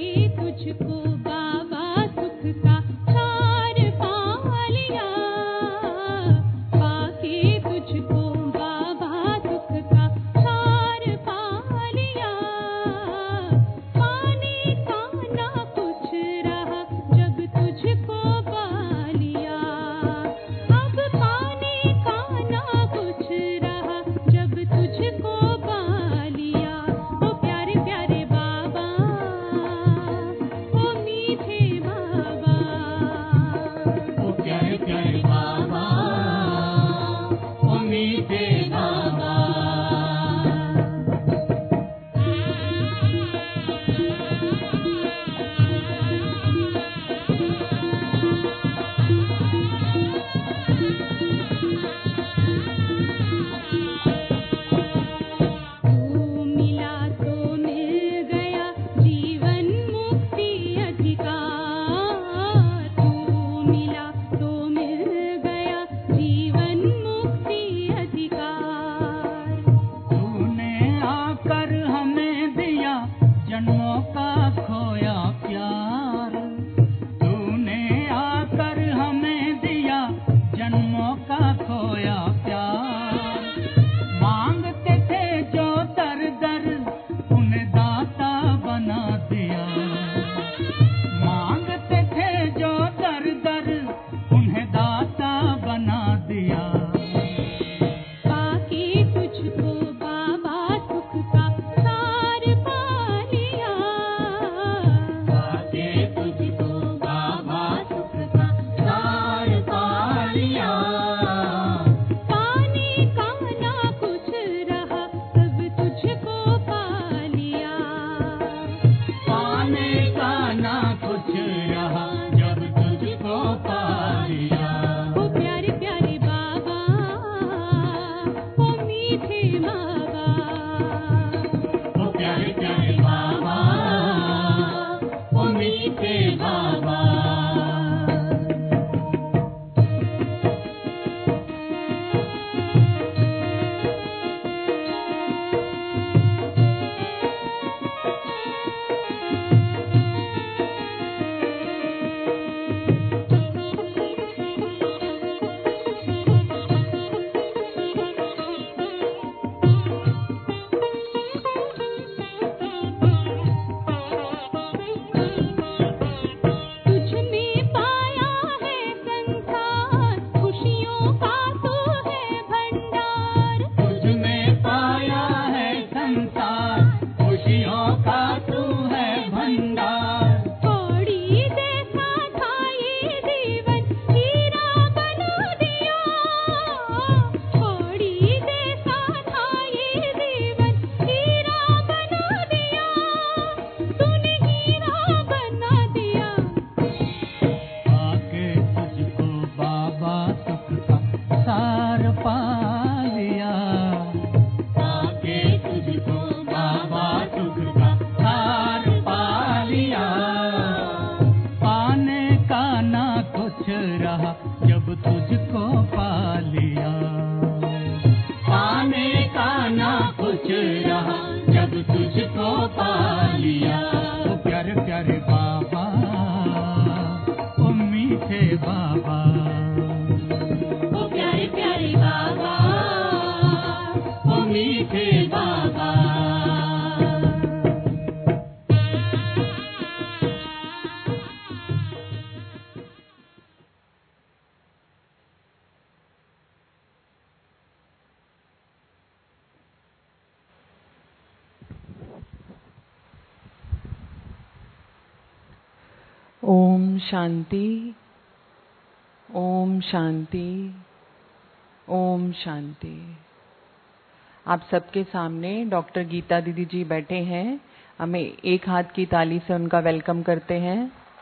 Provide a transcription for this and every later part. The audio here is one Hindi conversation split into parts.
ओम शांति, ओम शांति, ओम शांति। आप सबके सामने डॉक्टर गीता दीदी जी बैठे हैं। हमें एक हाथ की ताली से उनका वेलकम करते हैं।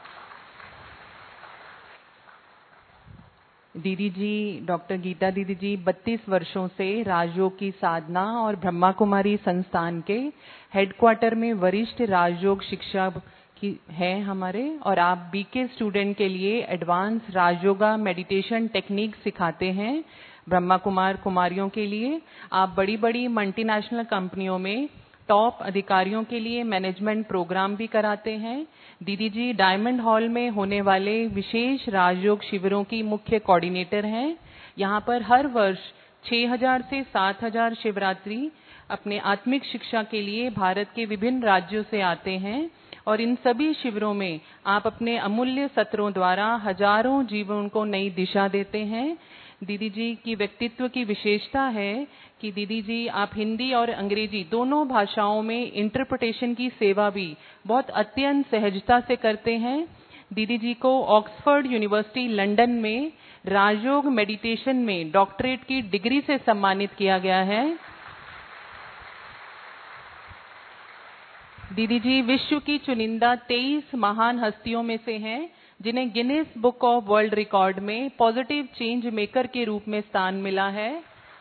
दीदी जी, डॉक्टर गीता दीदी जी 32 वर्षों से राजयोग की साधना और ब्रह्मा कुमारी संस्थान के हेडक्वार्टर में वरिष्ठ राजयोग शिक्षा की है हमारे, और आप बीके स्टूडेंट के लिए एडवांस राजयोगा मेडिटेशन टेक्निक सिखाते हैं ब्रह्मा कुमार कुमारियों के लिए। आप बड़ी बड़ी मल्टीनेशनल कंपनियों में टॉप अधिकारियों के लिए मैनेजमेंट प्रोग्राम भी कराते हैं। दीदी जी डायमंड हॉल में होने वाले विशेष राजयोग शिविरों की मुख्य कोऑर्डिनेटर हैं। यहाँ पर हर वर्ष 6000 से 7000 शिवरात्रि अपने आत्मिक शिक्षा के लिए भारत के विभिन्न राज्यों से आते हैं और इन सभी शिविरों में आप अपने अमूल्य सत्रों द्वारा हजारों जीवों को नई दिशा देते हैं। दीदी जी की व्यक्तित्व की विशेषता है कि दीदी जी आप हिंदी और अंग्रेजी दोनों भाषाओं में इंटरप्रिटेशन की सेवा भी बहुत अत्यंत सहजता से करते हैं। दीदी जी को ऑक्सफोर्ड यूनिवर्सिटी लंदन में राजयोग मेडिटेशन में डॉक्टरेट की डिग्री से सम्मानित किया गया है। दीदी जी विश्व की चुनिंदा 23 महान हस्तियों में से हैं जिन्हें Guinness book of world record में पॉजिटिव चेंज मेकर के रूप में स्थान मिला है।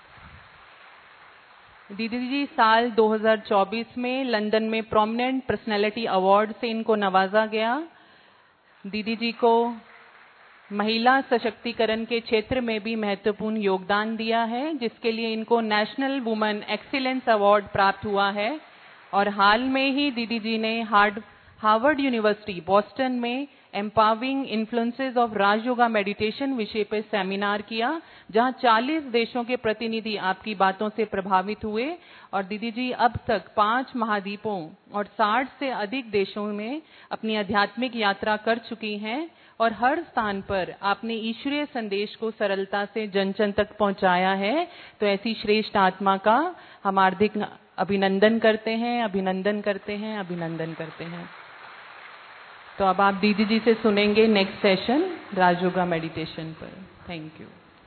दीदी जी साल 2024 में लंदन में प्रोमिनेंट पर्सनैलिटी अवार्ड से इनको नवाजा गया। दीदी जी को महिला सशक्तिकरण के क्षेत्र में भी महत्वपूर्ण योगदान दिया है, जिसके लिए इनको नेशनल वुमेन एक्सीलेंस अवार्ड प्राप्त हुआ है। और हाल में ही दीदी जी ने हार्वर्ड यूनिवर्सिटी बॉस्टन में empowering influences of Rajyoga meditation विषय पर सेमिनार किया, जहां 40 देशों के प्रतिनिधि आपकी बातों से प्रभावित हुए। और दीदी जी अब तक 5 महाद्वीपों और 60 से अधिक देशों में अपनी आध्यात्मिक यात्रा कर चुकी हैं और हर स्थान पर आपने ईश्वरीय संदेश को सरलता से जन जन तक पहुंचाया है। तो ऐसी श्रेष्ठ आत्मा का हम हार्दिक अभिनंदन करते हैं, अभिनंदन करते हैं, अभिनंदन करते हैं। तो अब आप दीदी जी से सुनेंगे नेक्स्ट सेशन राजयोगा मेडिटेशन पर। Thank you.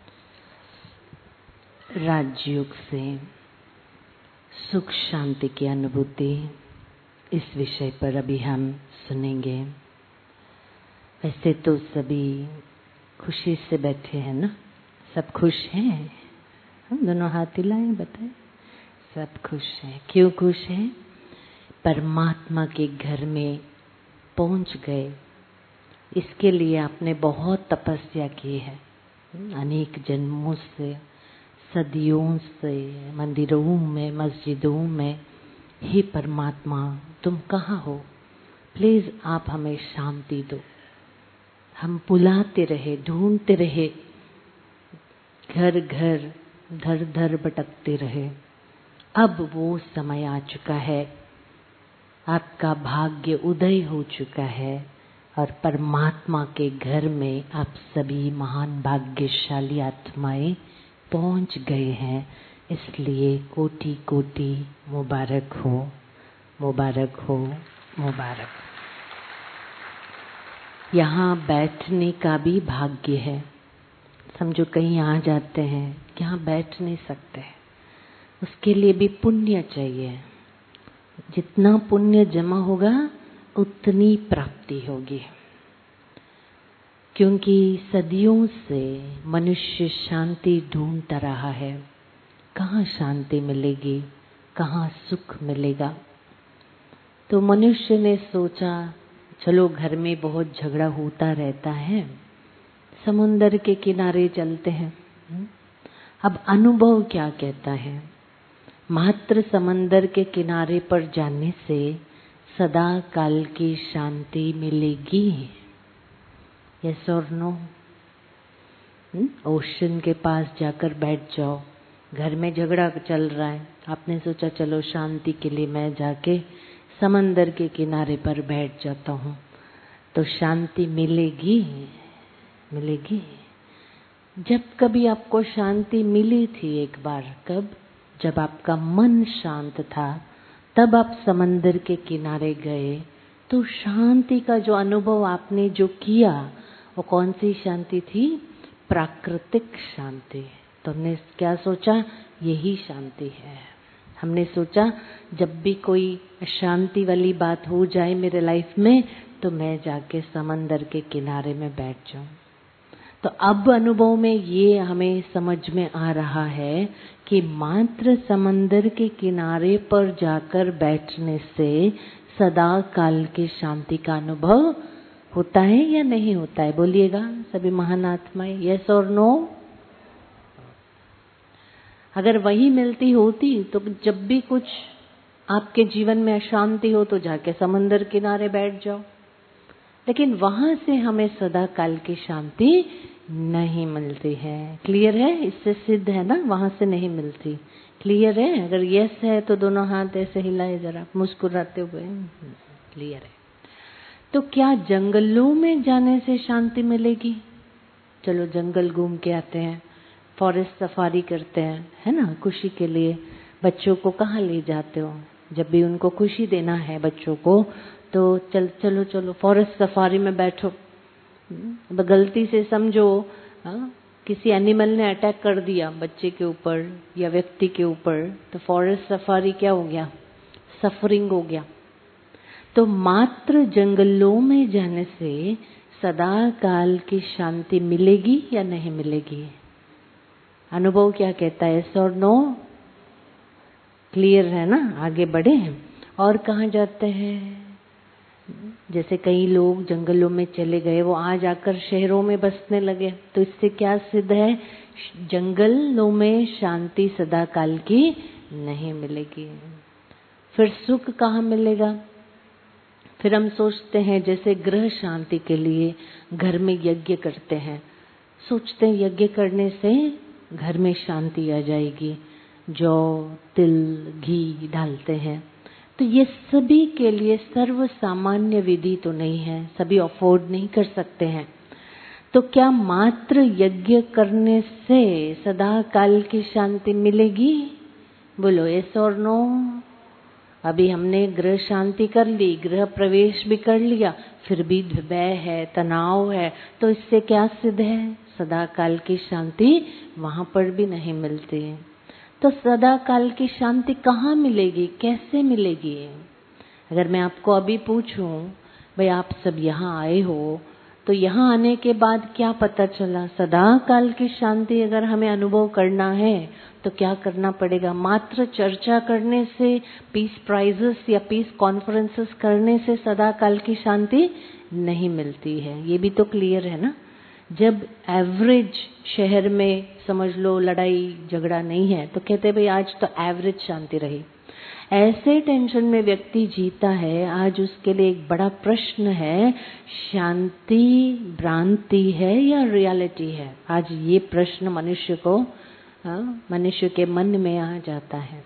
राजयोग से सुख शांति की अनुभूति, इस विषय पर अभी हम सुनेंगे। वैसे तो सभी खुशी से बैठे हैं ना, सब खुश हैं? हम दोनों हाथ हिलाएं, बताएं। सब खुश हैं। क्यों खुश हैं? परमात्मा के घर में पहुंच गए। इसके लिए आपने बहुत तपस्या की है, अनेक जन्मों से, सदियों से, मंदिरों में, मस्जिदों में। हे परमात्मा, तुम कहाँ हो? प्लीज आप हमें शांति दो। हम बुलाते रहे, ढूंढते रहे, घर घर, धर धर भटकते रहे। अब वो समय आ चुका है, आपका भाग्य उदय हो चुका है और परमात्मा के घर में आप सभी महान भाग्यशाली आत्माएं पहुंच गए हैं। इसलिए कोटि कोटि मुबारक हो, मुबारक हो, मुबारक। यहाँ बैठने का भी भाग्य है। समझो कहीं आ जाते हैं, यहाँ बैठ नहीं सकते, उसके लिए भी पुण्य चाहिए। जितना पुण्य जमा होगा उतनी प्राप्ति होगी। क्योंकि सदियों से मनुष्य शांति ढूंढता रहा है। कहाँ शांति मिलेगी, कहाँ सुख मिलेगा? तो मनुष्य ने सोचा चलो घर में बहुत झगड़ा होता रहता है, समुंदर के किनारे चलते हैं। अब अनुभव क्या कहता है? मात्र समंदर के किनारे पर जाने से सदा काल की शांति मिलेगी? यस और नो? ओशन के पास जाकर बैठ जाओ, घर में झगड़ा चल रहा है, आपने सोचा चलो शांति के लिए मैं जाके समंदर के किनारे पर बैठ जाता हूँ, तो शांति मिलेगी? मिलेगी? जब कभी आपको शांति मिली थी एक बार, कब? जब आपका मन शांत था, तब आप समंदर के किनारे गए, तो शांति का जो अनुभव आपने जो किया, वो कौन सी शांति थी? प्राकृतिक शांति। तो हमने क्या सोचा? यही शांति है। हमने सोचा जब भी कोई शांति वाली बात हो जाए मेरे लाइफ में, तो मैं जाके समंदर के किनारे में बैठ जाऊं। तो अब अनुभव में ये हमें समझ में आ रहा है कि मात्र समंदर के किनारे पर जाकर बैठने से सदा काल की शांति का अनुभव होता है या नहीं होता है? बोलिएगा सभी महान आत्माएं, यस और नो? अगर वही मिलती होती तो जब भी कुछ आपके जीवन में अशांति हो तो जाके समंदर किनारे बैठ जाओ, लेकिन वहां से हमें सदा काल की शांति नहीं मिलती है। क्लियर है? इससे सिद्ध है ना, वहां से नहीं मिलती। क्लियर है? अगर यस है तो दोनों हाथ ऐसे हिलाए जरा मुस्कुराते हुए। क्लियर है? तो क्या जंगलों में जाने से शांति मिलेगी? चलो जंगल घूम के आते हैं, फॉरेस्ट सफारी करते हैं, है ना, खुशी के लिए। बच्चों को कहाँ ले जाते हो? जब भी उनको खुशी देना है बच्चों को, तो चलो चलो फॉरेस्ट सफारी में बैठो। गलती से समझो किसी एनिमल ने अटैक कर दिया बच्चे के ऊपर या व्यक्ति के ऊपर, तो फॉरेस्ट सफारी क्या हो गया? सफरिंग हो गया। तो मात्र जंगलों में जाने से सदा काल की शांति मिलेगी या नहीं मिलेगी? अनुभव क्या कहता है? यस और नो? क्लियर है ना? आगे बढ़े। और कहाँ जाते हैं? जैसे कई लोग जंगलों में चले गए, वो आज आकर शहरों में बसने लगे, तो इससे क्या सिद्ध है? जंगलों में शांति सदा काल की नहीं मिलेगी। फिर सुख कहाँ मिलेगा? फिर हम सोचते हैं जैसे गृह शांति के लिए घर में यज्ञ करते हैं, सोचते हैं यज्ञ करने से घर में शांति आ जाएगी, जौ तिल घी डालते हैं। तो ये सभी के लिए सर्व सामान्य विधि तो नहीं है, सभी अफोर्ड नहीं कर सकते हैं। तो क्या मात्र यज्ञ करने से सदा काल की शांति मिलेगी? बोलो यस और नो? अभी हमने गृह शांति कर ली, गृह प्रवेश भी कर लिया, फिर भी भय है, तनाव है, तो इससे क्या सिद्ध है? सदा काल की शांति वहां पर भी नहीं मिलती है। तो सदा काल की शांति कहाँ मिलेगी, कैसे मिलेगी? अगर मैं आपको अभी पूछूं, भाई आप सब यहाँ आए हो, तो यहाँ आने के बाद क्या पता चला? सदा काल की शांति अगर हमें अनुभव करना है तो क्या करना पड़ेगा? मात्र चर्चा करने से, पीस प्राइजेस या पीस कॉन्फ्रेंसेस करने से सदा काल की शांति नहीं मिलती है। ये भी तो क्लियर है ना? जब एवरेज शहर में समझ लो लड़ाई झगड़ा नहीं है, तो कहते भाई आज तो एवरेज शांति रही। ऐसे टेंशन में व्यक्ति जीता है, आज उसके लिए एक बड़ा प्रश्न है, शांति भ्रांति है या रियलिटी है? आज ये प्रश्न मनुष्य के मन में आ जाता है।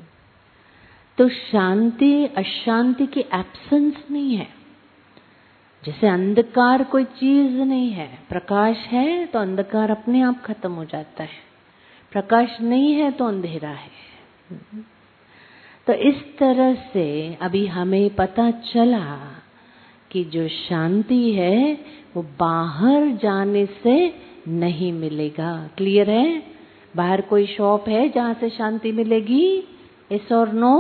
तो शांति अशांति की एब्सेंस नहीं है। जैसे अंधकार कोई चीज नहीं है, प्रकाश है तो अंधकार अपने आप खत्म हो जाता है, प्रकाश नहीं है तो अंधेरा है। तो इस तरह से अभी हमें पता चला कि जो शांति है वो बाहर जाने से नहीं मिलेगा। क्लियर है? बाहर कोई शॉप है जहाँ से शांति मिलेगी? यस और नो?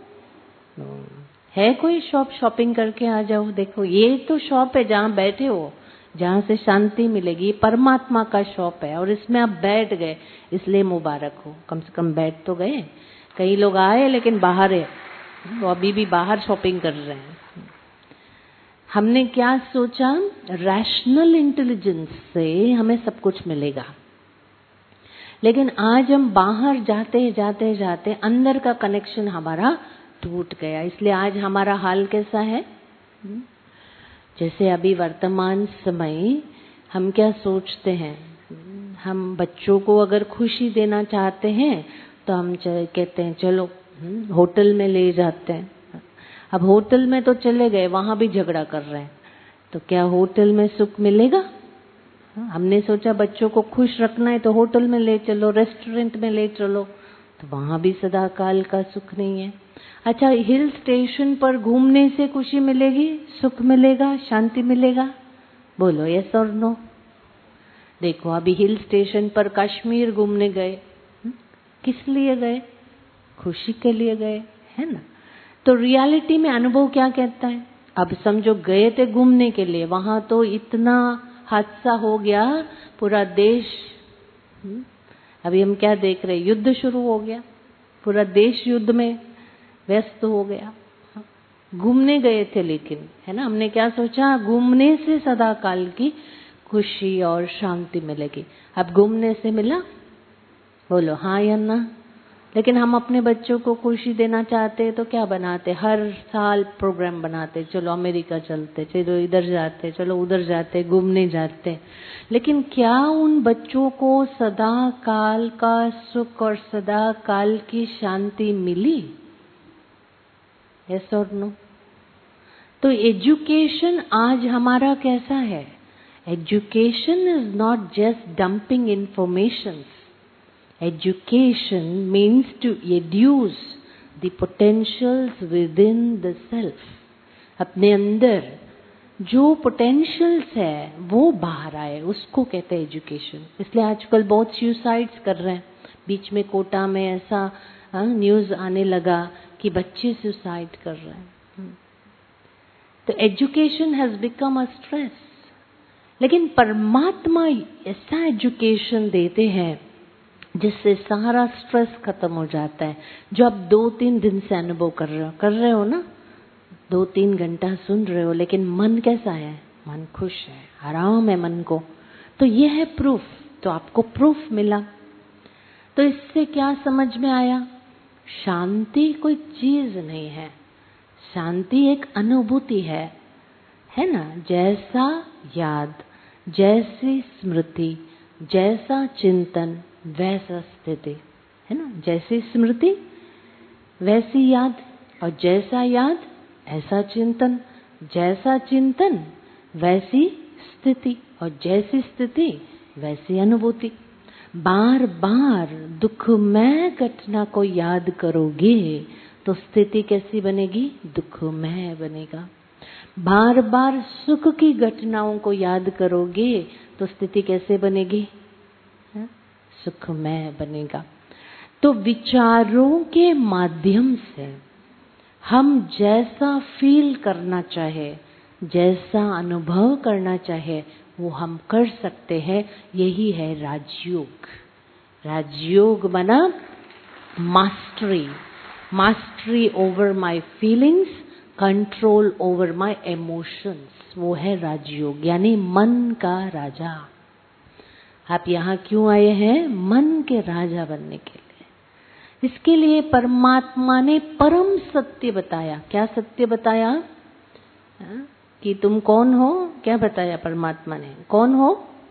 है कोई शॉप? शॉपिंग करके आ जाओ, देखो ये तो शॉप है जहाँ बैठे हो, जहाँ से शांति मिलेगी। परमात्मा का शॉप है और इसमें आप बैठ गए, इसलिए मुबारक हो, कम से कम बैठ तो गए। कई लोग आए लेकिन बाहर है, वो अभी भी बाहर शॉपिंग कर रहे हैं। हमने क्या सोचा? रैशनल इंटेलिजेंस से हमें सब कुछ मिलेगा, लेकिन आज हम बाहर जाते जाते जाते अंदर का कनेक्शन हमारा टूट गया। इसलिए आज हमारा हाल कैसा है? जैसे अभी वर्तमान समय हम क्या सोचते हैं, हम बच्चों को अगर खुशी देना चाहते हैं तो हम कहते हैं चलो होटल में ले जाते हैं। अब होटल में तो चले गए, वहां भी झगड़ा कर रहे हैं, तो क्या होटल में सुख मिलेगा? हमने सोचा बच्चों को खुश रखना है तो होटल में ले चलो, रेस्टोरेंट में ले चलो, तो वहां भी सदा काल का सुख नहीं है। अच्छा, हिल स्टेशन पर घूमने से खुशी मिलेगी, सुख मिलेगा, शांति मिलेगा? बोलो यस और नो? देखो अभी हिल स्टेशन पर कश्मीर घूमने गए, किस लिए गए? खुशी के लिए गए, है ना? तो रियलिटी में अनुभव क्या कहता है? अब समझो गए थे घूमने के लिए, वहां तो इतना हादसा हो गया, पूरा देश, अभी हम क्या देख रहे, युद्ध शुरू हो गया, पूरा देश युद्ध में व्यस्त हो गया। घूमने गए थे लेकिन, है ना, हमने क्या सोचा? घूमने से सदा काल की खुशी और शांति मिलेगी। अब घूमने से मिला? बोलो हाँ या ना? लेकिन हम अपने बच्चों को खुशी देना चाहते हैं तो क्या बनाते, हर साल प्रोग्राम बनाते, चलो अमेरिका चलते, चलो इधर जाते, चलो उधर जाते, घूमने जाते। लेकिन क्या उन बच्चों को सदा काल का सुख और सदा काल की शांति मिली? यस और नो? तो एजुकेशन आज हमारा कैसा है? Education is not just dumping information. Education means to educe the potentials within the self. अपने अंदर जो पोटेंशियल्स है वो बाहर आए, उसको कहते हैं एजुकेशन. इसलिए आजकल बहुत सुसाइड्स कर रहे हैं. बीच में कोटा में ऐसा न्यूज आने लगा कि बच्चे सुसाइड कर रहे हैं. तो education has become a stress. लेकिन परमात्मा ऐसा एजुकेशन देते हैं जिससे सारा स्ट्रेस खत्म हो जाता है, जो आप 2-3 दिन से अनुभव कर रहे हो ना. 2-3 घंटा सुन रहे हो, लेकिन मन कैसा है? मन खुश है, आराम है मन को. तो ये है प्रूफ. तो आपको प्रूफ मिला. तो इससे क्या समझ में आया? शांति कोई चीज नहीं है, शांति एक अनुभूति है ना. जैसा याद, जैसी स्मृति, जैसा चिंतन, वैसा स्थिति, है ना. जैसी स्मृति वैसी याद, और जैसा याद ऐसा चिंतन, जैसा चिंतन वैसी स्थिति, और जैसी स्थिति वैसी अनुभूति. बार बार दुखमय घटना को याद करोगे तो स्थिति कैसी बनेगी? दुखमय बनेगा. बार बार सुख की घटनाओं को याद करोगे तो स्थिति कैसे बनेगी? सुखमय बनेगा. तो विचारों के माध्यम से हम जैसा फील करना चाहे, जैसा अनुभव करना चाहे, वो हम कर सकते हैं. यही है राजयोग. राजयोग बना mastery. Mastery over my feelings, control over my emotions. वो है राजयोग, यानी मन का राजा. आप यहाँ क्यों आए हैं? मन के राजा बनने के लिए. इसके लिए परमात्मा ने परम सत्य बताया. क्या सत्य बताया? कि तुम कौन हो? क्या बताया परमात्मा ने? कौन हो?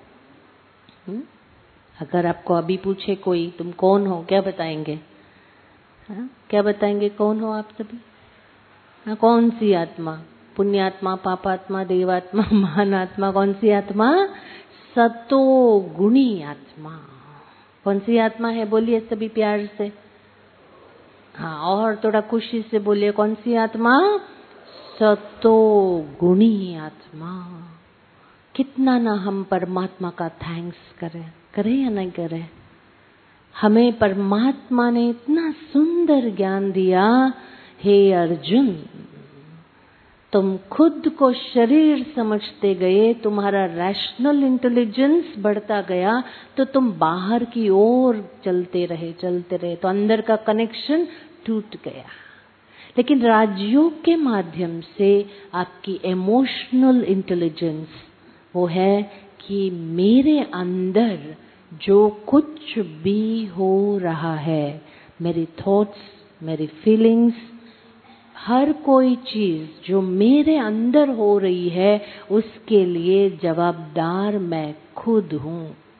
अगर आपको अभी पूछे कोई तुम कौन हो, क्या बताएंगे? क्या बताएंगे? कौन हो आप सभी? कौन सी आत्मा? पुण्यात्मा, पापात्मा, देवात्मा, महान आत्मा? कौन सी आत्मा? सतो गुणी आत्मा. कौन सी आत्मा है? बोलिए सभी प्यार से. हाँ, और थोड़ा खुशी से बोलिए. कौन सी आत्मा? सतो गुणी आत्मा. कितना ना हम परमात्मा का थैंक्स करें या नहीं करें. हमें परमात्मा ने इतना सुंदर ज्ञान दिया. हे अर्जुन, तुम खुद को शरीर समझते गए, तुम्हारा रैशनल इंटेलिजेंस बढ़ता गया, तो तुम बाहर की ओर चलते रहे. तो अंदर का कनेक्शन टूट गया. लेकिन राजयोग के माध्यम से आपकी इमोशनल इंटेलिजेंस वो है कि मेरे अंदर जो कुछ भी हो रहा है, मेरी थॉट्स, मेरी फीलिंग्स, हर कोई चीज जो मेरे अंदर हो रही है उसके लिए जवाबदार मैं खुद हूं.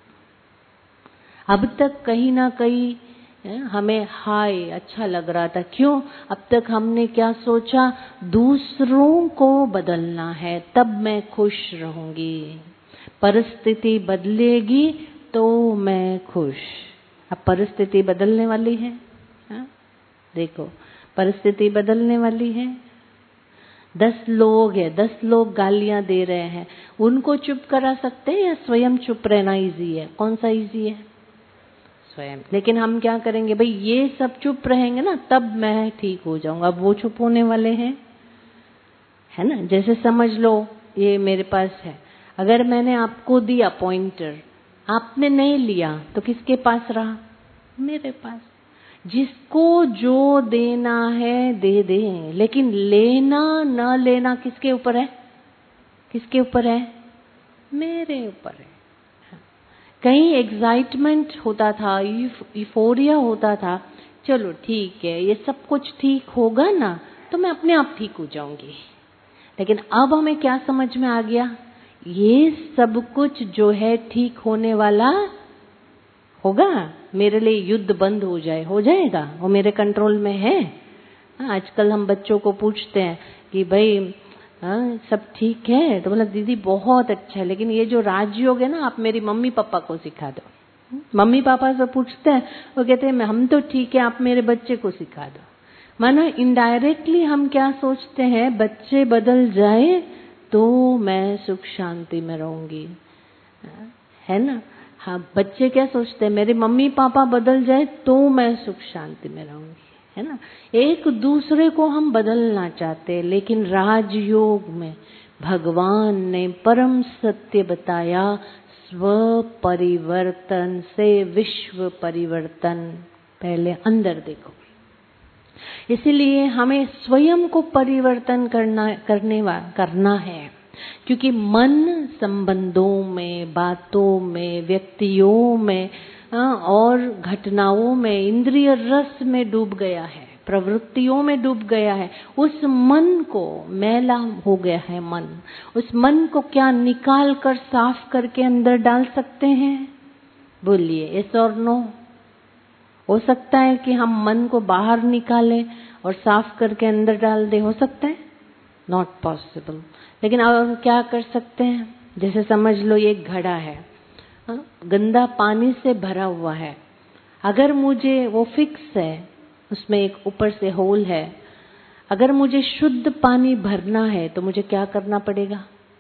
अब तक कहीं ना कहीं हमें हाय अच्छा लग रहा था. क्यों? अब तक हमने क्या सोचा? दूसरों को बदलना है तब मैं खुश रहूंगी, परिस्थिति बदलेगी तो मैं खुश. अब परिस्थिति बदलने वाली है. देखो, परिस्थिति बदलने वाली है. 10 लोग हैं, 10 लोग गालियां दे रहे हैं, उनको चुप करा सकते हैं या स्वयं चुप रहना इजी है? कौन सा इजी है? स्वयं. लेकिन हम क्या करेंगे? भाई ये सब चुप रहेंगे ना तब मैं ठीक हो जाऊंगा. अब वो चुप होने वाले हैं, है ना. जैसे समझ लो ये मेरे पास है, अगर मैंने आपको दिया पॉइंटर, आपने नहीं लिया तो किसके पास रहा? मेरे पास. जिसको जो देना है दे दें, लेकिन लेना न लेना किसके ऊपर है? किसके ऊपर है? मेरे ऊपर है. कहीं एक्साइटमेंट होता था, यूफोरिया होता था, चलो ठीक है, ये सब कुछ ठीक होगा ना तो मैं अपने आप ठीक हो जाऊंगी। लेकिन अब हमें क्या समझ में आ गया, ये सब कुछ जो है ठीक होने वाला होगा। मेरे लिए युद्ध बंद हो जाएगा, वो मेरे कंट्रोल में है। आजकल हम बच्चों को पूछते हैं कि भाई सब ठीक है, तो बोला दीदी बहुत अच्छा है, लेकिन ये जो राजयोग है ना आप मेरी मम्मी पापा को सिखा दो। मम्मी पापा से पूछते हैं, वो कहते हैं हम तो ठीक है, आप मेरे बच्चे को सिखा दो। मानो इनडायरेक्टली हम क्या सोचते हैं, बच्चे बदल जाए तो मैं सुख शांति में रहूंगी, है ना। हाँ, बच्चे क्या सोचते हैं, मेरे मम्मी पापा बदल जाए तो मैं सुख शांति में रहूंगी, है ना। एक दूसरे को हम बदलना चाहते हैं, लेकिन राजयोग में भगवान ने परम सत्य बताया, स्व परिवर्तन से विश्व परिवर्तन। पहले अंदर देखो। इसीलिए हमें स्वयं को परिवर्तन करना है, क्योंकि मन संबंधों में, बातों में, व्यक्तियों में और घटनाओं में, इंद्रिय रस में डूब गया है, प्रवृत्तियों में डूब गया है। उस मन को मैला हो गया है मन। उस मन को क्या निकाल कर साफ करके अंदर डाल सकते हैं? बोलिए, यस और नो। हो सकता है कि हम मन को बाहर निकालें और साफ करके अंदर डाल दें? हो सकता है? Not possible. लेकिन अब हम क्या कर सकते हैं? जैसे समझ लो ये घड़ा है, गंदा पानी से भरा हुआ है। अगर मुझे, वो फिक्स है, उसमें एक ऊपर से होल है, अगर मुझे शुद्ध पानी भरना है तो मुझे क्या करना पड़ेगा?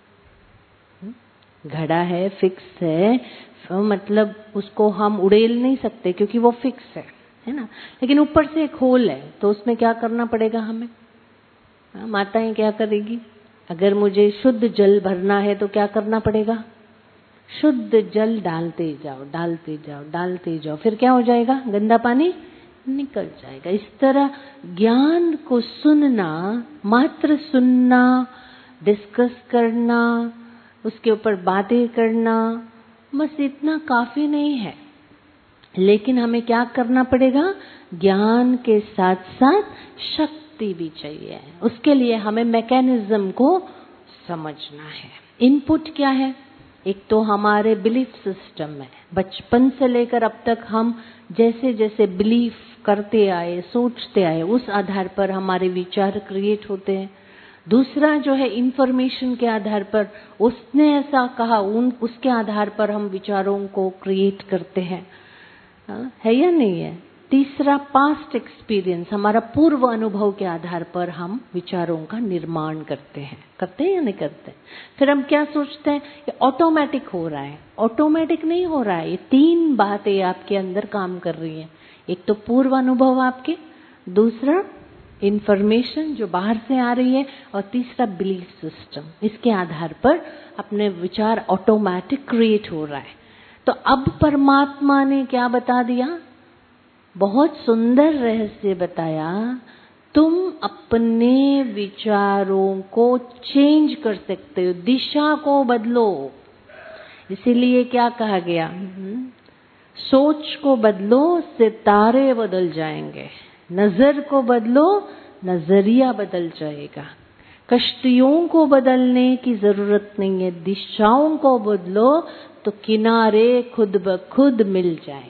घड़ा है, फिक्स है, मतलब उसको हम उड़ेल नहीं सकते क्योंकि वो फिक्स है ना। लेकिन ऊपर से एक होल है, तो उसमें क्या करना पड़ेगा हमें? माताएं क्या करेगी? अगर मुझे शुद्ध जल भरना है तो क्या करना पड़ेगा? शुद्ध जल डालते जाओ, डालते जाओ, डालते जाओ, फिर क्या हो जाएगा? गंदा पानी निकल जाएगा। इस तरह ज्ञान को सुनना, मात्र सुनना, डिस्कस करना, उसके ऊपर बातें करना, बस इतना काफी नहीं है। लेकिन हमें क्या करना पड़ेगा? ज्ञान के साथ साथ शक्ति भी चाहिए। उसके लिए हमें मैकेनिज्म को समझना है। इनपुट क्या है? एक तो हमारे बिलीफ सिस्टम में, बचपन से लेकर अब तक हम जैसे जैसे बिलीफ करते आए, सोचते आए, उस आधार पर हमारे विचार क्रिएट होते हैं। दूसरा जो है इंफॉर्मेशन के आधार पर, उसने ऐसा कहा, उसके आधार पर हम विचारों को क्रिएट करते हैं, है या नहीं है। तीसरा पास्ट एक्सपीरियंस, हमारा पूर्व अनुभव के आधार पर हम विचारों का निर्माण करते हैं या नहीं करते। फिर हम क्या सोचते हैं, ये ऑटोमेटिक हो रहा है। ऑटोमेटिक नहीं हो रहा है, ये तीन बातें आपके अंदर काम कर रही हैं। एक तो पूर्व अनुभव आपके, दूसरा इंफॉर्मेशन जो बाहर से आ रही है, और तीसरा बिलीफ सिस्टम। इसके आधार पर अपने विचार ऑटोमेटिक क्रिएट हो रहा है। तो अब परमात्मा ने क्या बता दिया? बहुत सुंदर रहस्य बताया। तुम अपने विचारों को चेंज कर सकते हो, दिशा को बदलो। इसीलिए क्या कहा गया? सोच को बदलो, सितारे बदल जाएंगे। नजर को बदलो, नजरिया बदल जाएगा। कश्तियों को बदलने की जरूरत नहीं है, दिशाओं को बदलो तो किनारे खुद ब खुद मिल जाएंगे।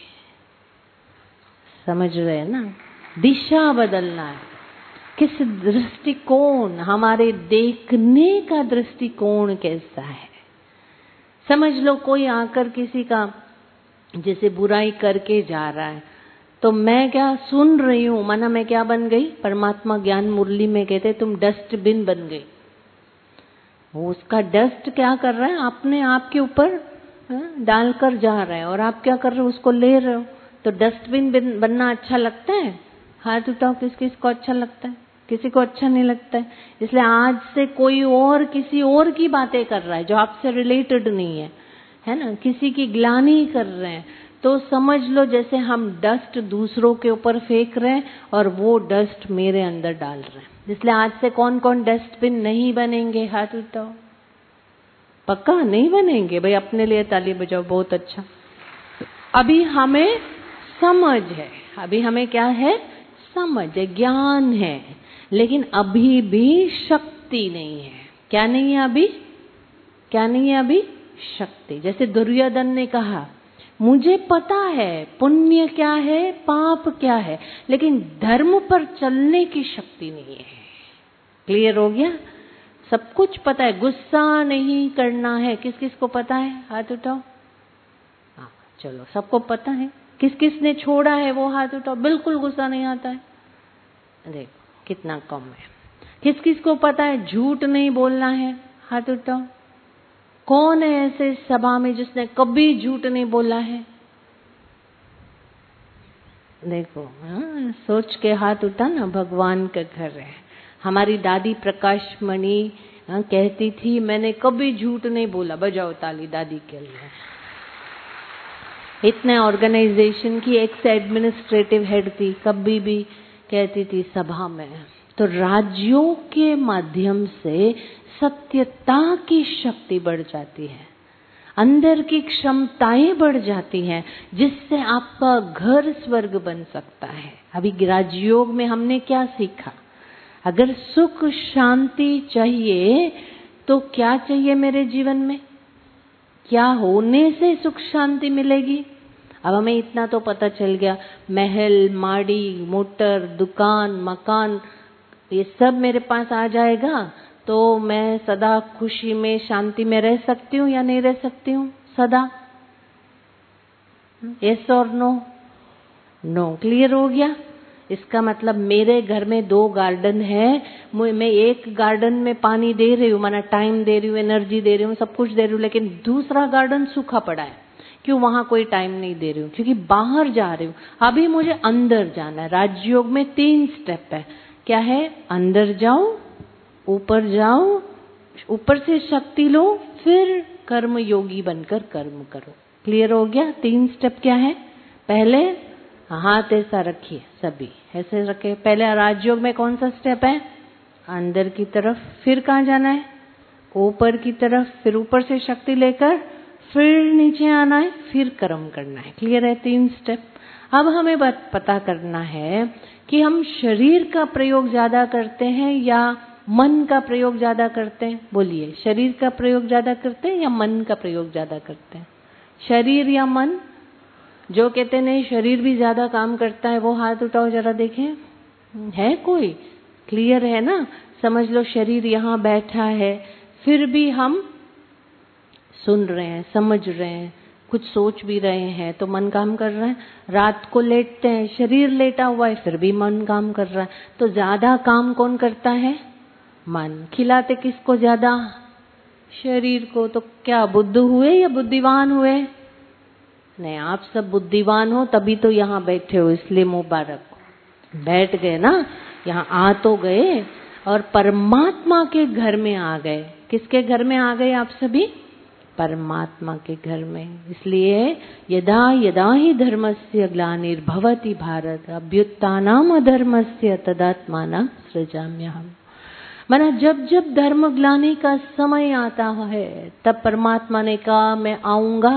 समझ रहे हैं ना? दिशा बदलना है। किस दृष्टिकोण, हमारे देखने का दृष्टिकोण कैसा है? समझ लो कोई आकर किसी का जैसे बुराई करके जा रहा है, तो मैं क्या सुन रही हूं, माना मैं क्या बन गई? परमात्मा ज्ञान मुरली में कहते तुम डस्टबिन बन गई। वो उसका डस्ट क्या कर रहा है? अपने आप के ऊपर डालकर जा रहा है, और आप क्या कर रहे हो? उसको ले रहे हो। तो डस्टबिन बनना अच्छा लगता है? हाथ उठाओ, किस को अच्छा लगता है? किसी को अच्छा नहीं लगता है। इसलिए आज से कोई और किसी और की बातें कर रहा है जो आपसे रिलेटेड नहीं है ना, किसी की ग्लानि कर रहे हैं, तो समझ लो जैसे हम डस्ट दूसरों के ऊपर फेंक रहे हैं और वो डस्ट मेरे अंदर डाल रहे हैं। इसलिए आज से कौन कौन डस्टबिन नहीं बनेंगे? हाथ उठाओ। पक्का नहीं बनेंगे? भाई अपने लिए ताली बजाओ, बहुत अच्छा। अभी हमें समझ है, अभी हमें क्या है? समझ है, ज्ञान है, लेकिन अभी भी शक्ति नहीं है। क्या नहीं है अभी? क्या नहीं है अभी? शक्ति। जैसे दुर्योधन ने कहा, मुझे पता है पुण्य क्या है, पाप क्या है, लेकिन धर्म पर चलने की शक्ति नहीं है। क्लियर हो गया? सब कुछ पता है, गुस्सा नहीं करना है। किस किस को पता है? हाथ उठाओ। हाँ चलो, सबको पता है। किस किस ने छोड़ा है वो हाथ उठाओ। बिल्कुल गुस्सा नहीं आता है। देखो कितना कम है। किस किस को पता है झूठ नहीं बोलना है? हाथ उठाओ। कौन है ऐसे सभा में जिसने कभी झूठ नहीं बोला है? देखो, हाँ, सोच के हाथ उठा ना, भगवान का घर है। हमारी दादी प्रकाश मणि कहती थी, मैंने कभी झूठ नहीं बोला। बजाओ ताली दादी के लिए। इतने ऑर्गेनाइजेशन की एक्स एडमिनिस्ट्रेटिव हेड थी, कभी भी कहती थी सभा में। तो राज्यों के माध्यम से सत्यता की शक्ति बढ़ जाती है, अंदर की क्षमताएं बढ़ जाती हैं, जिससे आपका घर स्वर्ग बन सकता है। अभी राजयोग में हमने क्या सीखा? अगर सुख शांति चाहिए तो क्या चाहिए मेरे जीवन में? क्या होने से सुख शांति मिलेगी? अब हमें इतना तो पता चल गया, महल माड़ी मोटर दुकान मकान ये सब मेरे पास आ जाएगा तो मैं सदा खुशी में शांति में रह सकती हूँ या नहीं रह सकती हूँ? सदा यस और नो? नो। क्लियर हो गया? इसका मतलब मेरे घर में 2 गार्डन है, मैं एक गार्डन में पानी दे रही हूँ, माना टाइम दे रही हूँ, एनर्जी दे रही हूँ, सब कुछ दे रही हूँ, लेकिन दूसरा गार्डन सूखा पड़ा है। क्यों? वहां कोई टाइम नहीं दे रही हूँ, क्योंकि बाहर जा रही हूँ। अभी मुझे अंदर जाना है। राजयोग में 3 स्टेप है। क्या है? अंदर जाओ, ऊपर जाओ, ऊपर से शक्ति लो, फिर कर्म योगी बनकर कर्म करो। क्लियर हो गया? 3 स्टेप क्या है? पहले हाथ ऐसा रखिए, सभी ऐसे रखे। पहले राजयोग में कौन सा स्टेप है? अंदर की तरफ। फिर कहाँ जाना है? ऊपर की तरफ। फिर ऊपर से शक्ति लेकर फिर नीचे आना है, फिर कर्म करना है। क्लियर है? 3 स्टेप। अब हमें पता करना है कि हम शरीर का प्रयोग ज्यादा करते हैं या मन का प्रयोग ज्यादा करते हैं? बोलिए, शरीर का प्रयोग ज्यादा करते हैं या मन का प्रयोग ज्यादा करते हैं? शरीर या मन? जो कहते नहीं शरीर भी ज्यादा काम करता है वो हाथ उठाओ जरा देखें। है कोई? क्लियर है ना? समझ लो शरीर यहाँ बैठा है, फिर भी हम सुन रहे हैं, समझ रहे हैं, कुछ सोच भी रहे हैं, तो मन काम कर रहा है। रात को लेटते हैं, शरीर लेटा हुआ है, फिर भी मन काम कर रहा है। तो ज्यादा काम कौन करता है? मन। खिलाते किसको ज्यादा? शरीर को। तो क्या बुद्धू हुए या बुद्धिवान हुए? नहीं, आप सब बुद्धिवान हो तभी तो यहाँ बैठे हो, इसलिए मुबारक। बैठ गए ना, यहाँ आ तो गए और परमात्मा के घर में आ गए। किसके घर में आ गए आप सभी? परमात्मा के घर में। इसलिए यदा यदा ही धर्मस्य ग्लानिर्भवति भारत अभ्युत्थानम् अधर्मस्य तदात्मानं सृजाम्यहम्। माना जब जब धर्म ग्लानि का समय आता है तब परमात्मा ने कहा मैं आऊंगा।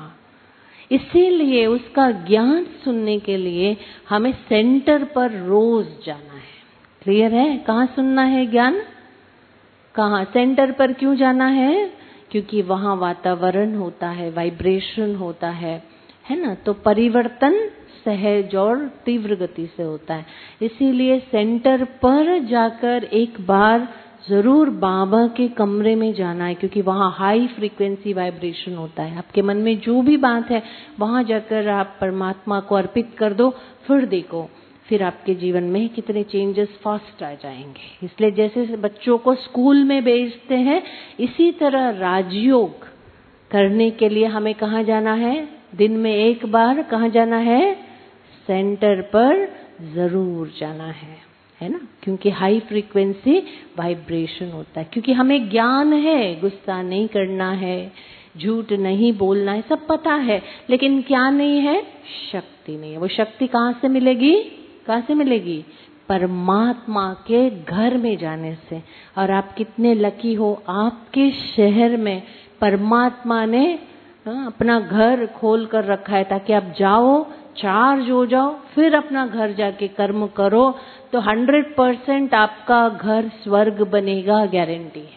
इसीलिए उसका ज्ञान सुनने के लिए हमें सेंटर पर रोज जाना है। क्लियर है? कहाँ सुनना है ज्ञान? कहाँ? सेंटर पर क्यों जाना है? क्योंकि वहाँ वातावरण होता है, वाइब्रेशन होता है ना? तो परिवर्तन सहज और तीव्र गति से होता है। इसीलिए सेंटर पर जाकर एक बार जरूर बाबा के कमरे में जाना है, क्योंकि वहाँ हाई फ्रीक्वेंसी वाइब्रेशन होता है। आपके मन में जो भी बात है वहाँ जाकर आप परमात्मा को अर्पित कर दो, फिर देखो फिर आपके जीवन में कितने चेंजेस फास्ट आ जाएंगे। इसलिए जैसे बच्चों को स्कूल में भेजते हैं, इसी तरह राजयोग करने के लिए हमें कहाँ जाना है? दिन में एक बार कहाँ जाना है? सेंटर पर जरूर जाना है ना? क्योंकि हाई फ्रीक्वेंसी वाइब्रेशन होता है। क्योंकि हमें ज्ञान है, गुस्सा नहीं करना है, झूठ नहीं बोलना है, सब पता है, लेकिन क्या नहीं है? शक्ति नहीं है। वो शक्ति कहाँ से मिलेगी? कहाँ से मिलेगी? परमात्मा के घर में जाने से। और आप कितने लकी हो, आपके शहर में परमात्मा ने अपना घर खोल कर रखा है ताकि आप जाओ, चार्ज हो जाओ, फिर अपना घर जाके कर्म करो, तो 100% आपका घर स्वर्ग बनेगा, गारंटी है।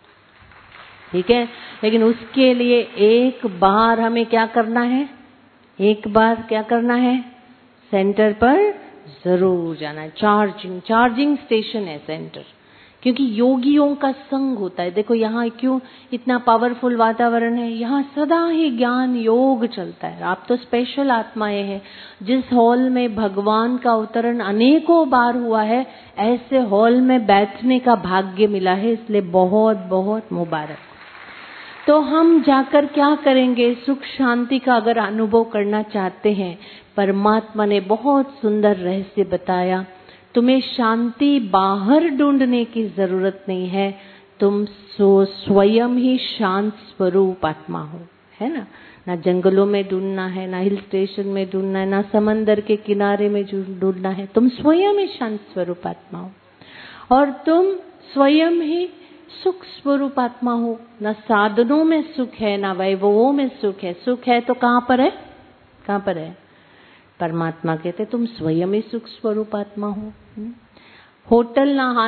ठीक है, लेकिन उसके लिए एक बार हमें क्या करना है, एक बार क्या करना है, सेंटर पर जरूर जाना है। चार्जिंग स्टेशन है सेंटर, क्योंकि योगियों का संग होता है। देखो यहाँ क्यों इतना पावरफुल वातावरण है, यहाँ सदा ही ज्ञान योग चलता है। आप तो स्पेशल आत्माएं हैं। जिस हॉल में भगवान का अवतरण अनेकों बार हुआ है, ऐसे हॉल में बैठने का भाग्य मिला है, इसलिए बहुत बहुत मुबारक। तो हम जाकर क्या करेंगे, सुख शांति का अगर अनुभव करना चाहते हैं, परमात्मा ने बहुत सुंदर रहस्य बताया। तुम्हें शांति बाहर ढूंढने की जरूरत नहीं है, तुम स्वयं ही शांत स्वरूप आत्मा हो, है ना। ना जंगलों में ढूंढना है, ना हिल स्टेशन में ढूंढना है, ना समंदर के किनारे में ढूंढना है, तुम स्वयं ही शांत स्वरूप आत्मा हो, और तुम स्वयं ही सुख स्वरूप आत्मा हो। ना साधनों में सुख है, ना वैभवों में सुख है। सुख है तो कहाँ पर है, कहाँ पर है, परमात्मा कहते तुम स्वयं ही सुख स्वरूप आत्मा हो। होटल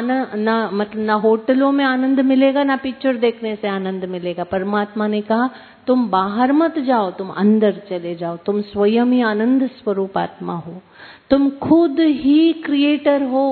ना होटलों में आनंद मिलेगा, ना पिक्चर देखने से आनंद मिलेगा। परमात्मा ने कहा तुम बाहर मत जाओ, तुम अंदर चले जाओ, तुम स्वयं ही आनंद स्वरूप आत्मा हो, तुम खुद ही क्रिएटर हो।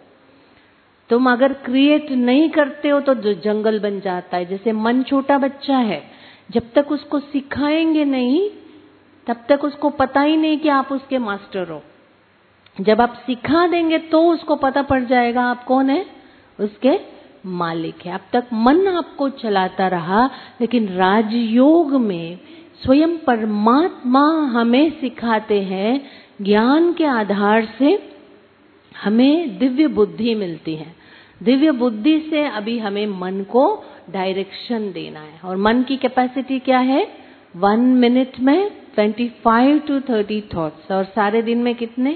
तुम अगर क्रिएट नहीं करते हो तो जंगल बन जाता है। जैसे मन छोटा बच्चा है, जब तक उसको सिखाएंगे नहीं तब तक उसको पता ही नहीं कि आप उसके मास्टर हो। जब आप सिखा देंगे तो उसको पता पड़ जाएगा आप कौन है, उसके मालिक है। अब तक मन आपको चलाता रहा, लेकिन राजयोग में स्वयं परमात्मा हमें सिखाते हैं। ज्ञान के आधार से हमें दिव्य बुद्धि मिलती है। दिव्य बुद्धि से अभी हमें मन को डायरेक्शन देना है। और मन की कैपेसिटी क्या है, 1 मिनट में 25 to 30 थॉट्स, और सारे दिन में कितने,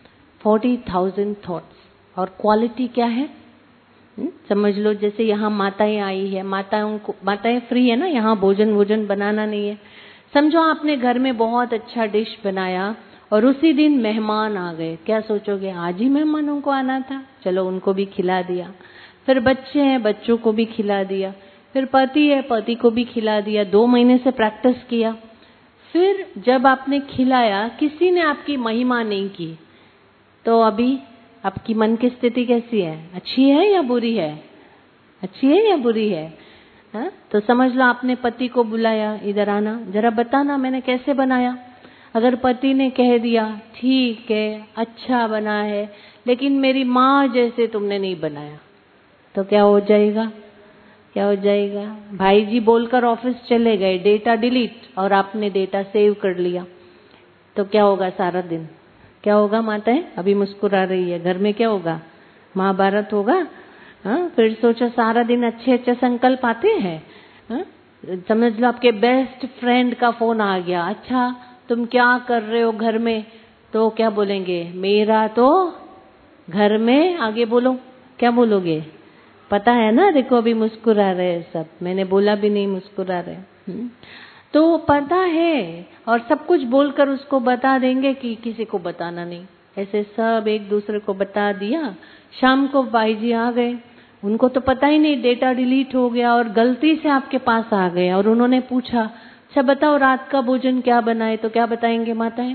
40,000 थॉट्स। और क्वालिटी क्या है, समझ लो जैसे यहाँ माताएं आई है, माताएं फ्री है ना, यहाँ भोजन बनाना नहीं है। समझो आपने घर में बहुत अच्छा डिश बनाया और उसी दिन मेहमान आ गए, क्या सोचोगे, आज ही मेहमानों को आना था, चलो उनको भी खिला दिया। फिर बच्चे हैं, बच्चों को भी खिला दिया। फिर पति है, पति को भी खिला दिया। 2 महीने से प्रैक्टिस किया। फिर जब आपने खिलाया, किसी ने आपकी महिमा नहीं की, तो अभी आपकी मन की स्थिति कैसी है, अच्छी है या बुरी है, अच्छी है या बुरी है, हा? तो समझ लो आपने पति को बुलाया, इधर आना, जरा बताना मैंने कैसे बनाया। अगर पति ने कह दिया ठीक है अच्छा बना है, लेकिन मेरी माँ जैसे तुमने नहीं बनाया, तो क्या हो जाएगा, क्या हो जाएगा। भाई जी बोलकर ऑफिस चले गए, डेटा डिलीट, और आपने डेटा सेव कर लिया, तो क्या होगा सारा दिन, क्या होगा माताएं, अभी मुस्कुरा रही है, घर में क्या होगा, महाभारत होगा। हाँ, फिर सोचो सारा दिन अच्छे अच्छे संकल्प आते हैं। हाँ? समझ लो आपके बेस्ट फ्रेंड का फोन आ गया, अच्छा तुम क्या कर रहे हो घर में, तो क्या बोलेंगे, मेरा तो घर में, आगे बोलो क्या बोलोगे, पता है ना, देखो अभी मुस्कुरा रहे सब, मैंने बोला भी नहीं मुस्कुरा रहे। तो पता है, और सब कुछ बोलकर उसको बता देंगे कि किसी को बताना नहीं। ऐसे सब एक दूसरे को बता दिया। शाम को भाई जी आ गए, उनको तो पता ही नहीं, डेटा डिलीट हो गया, और गलती से आपके पास आ गए और उन्होंने पूछा अच्छा बताओ रात का भोजन क्या बनाए, तो क्या बताएंगे माताएं,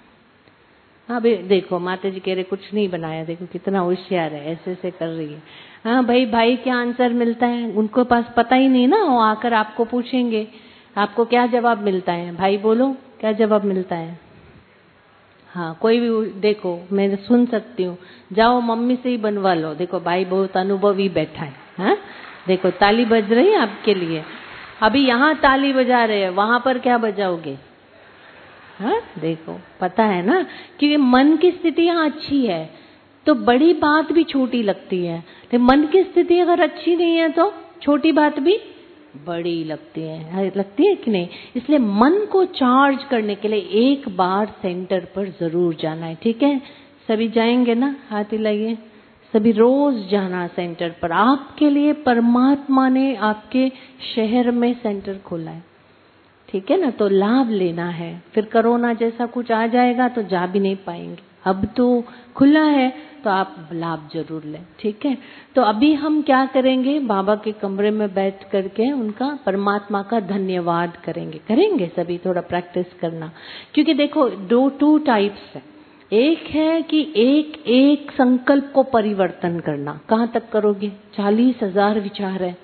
हाँ भाई देखो माता जी कह रहे कुछ नहीं बनाया, देखो कितना होशियार है, ऐसे ऐसे कर रही है। हाँ भाई क्या आंसर मिलता है, उनको पास पता ही नहीं ना, वो आकर आपको पूछेंगे आपको क्या जवाब मिलता है, भाई बोलो क्या जवाब मिलता है। हाँ कोई भी, देखो मैं सुन सकती हूँ, जाओ मम्मी से ही बनवा लो, देखो भाई बहुत अनुभवी बैठा है। हाँ देखो ताली बज रही है आपके लिए, अभी यहाँ ताली बजा रहे हैं, वहां पर क्या बजाओगे। हाँ देखो पता है ना कि मन की स्थिति यहाँ अच्छी है तो बड़ी बात भी छोटी लगती है, लेकिन मन की स्थिति अगर अच्छी नहीं है तो छोटी बात भी बड़ी लगती है कि नहीं। इसलिए मन को चार्ज करने के लिए एक बार सेंटर पर जरूर जाना है, ठीक है। सभी जाएंगे ना, हाथ हिलाइए, सभी रोज जाना सेंटर पर। आपके लिए परमात्मा ने आपके शहर में सेंटर खोला है, ठीक है ना। तो लाभ लेना है, फिर कोरोना जैसा कुछ आ जाएगा तो जा भी नहीं पाएंगे। अब तो खुला है तो आप लाभ जरूर लें, ठीक है। तो अभी हम क्या करेंगे, बाबा के कमरे में बैठ करके उनका परमात्मा का धन्यवाद करेंगे सभी, थोड़ा प्रैक्टिस करना। क्योंकि देखो टू टाइप्स है। एक है कि एक एक संकल्प को परिवर्तन करना, कहाँ तक करोगे, 40,000 विचार है,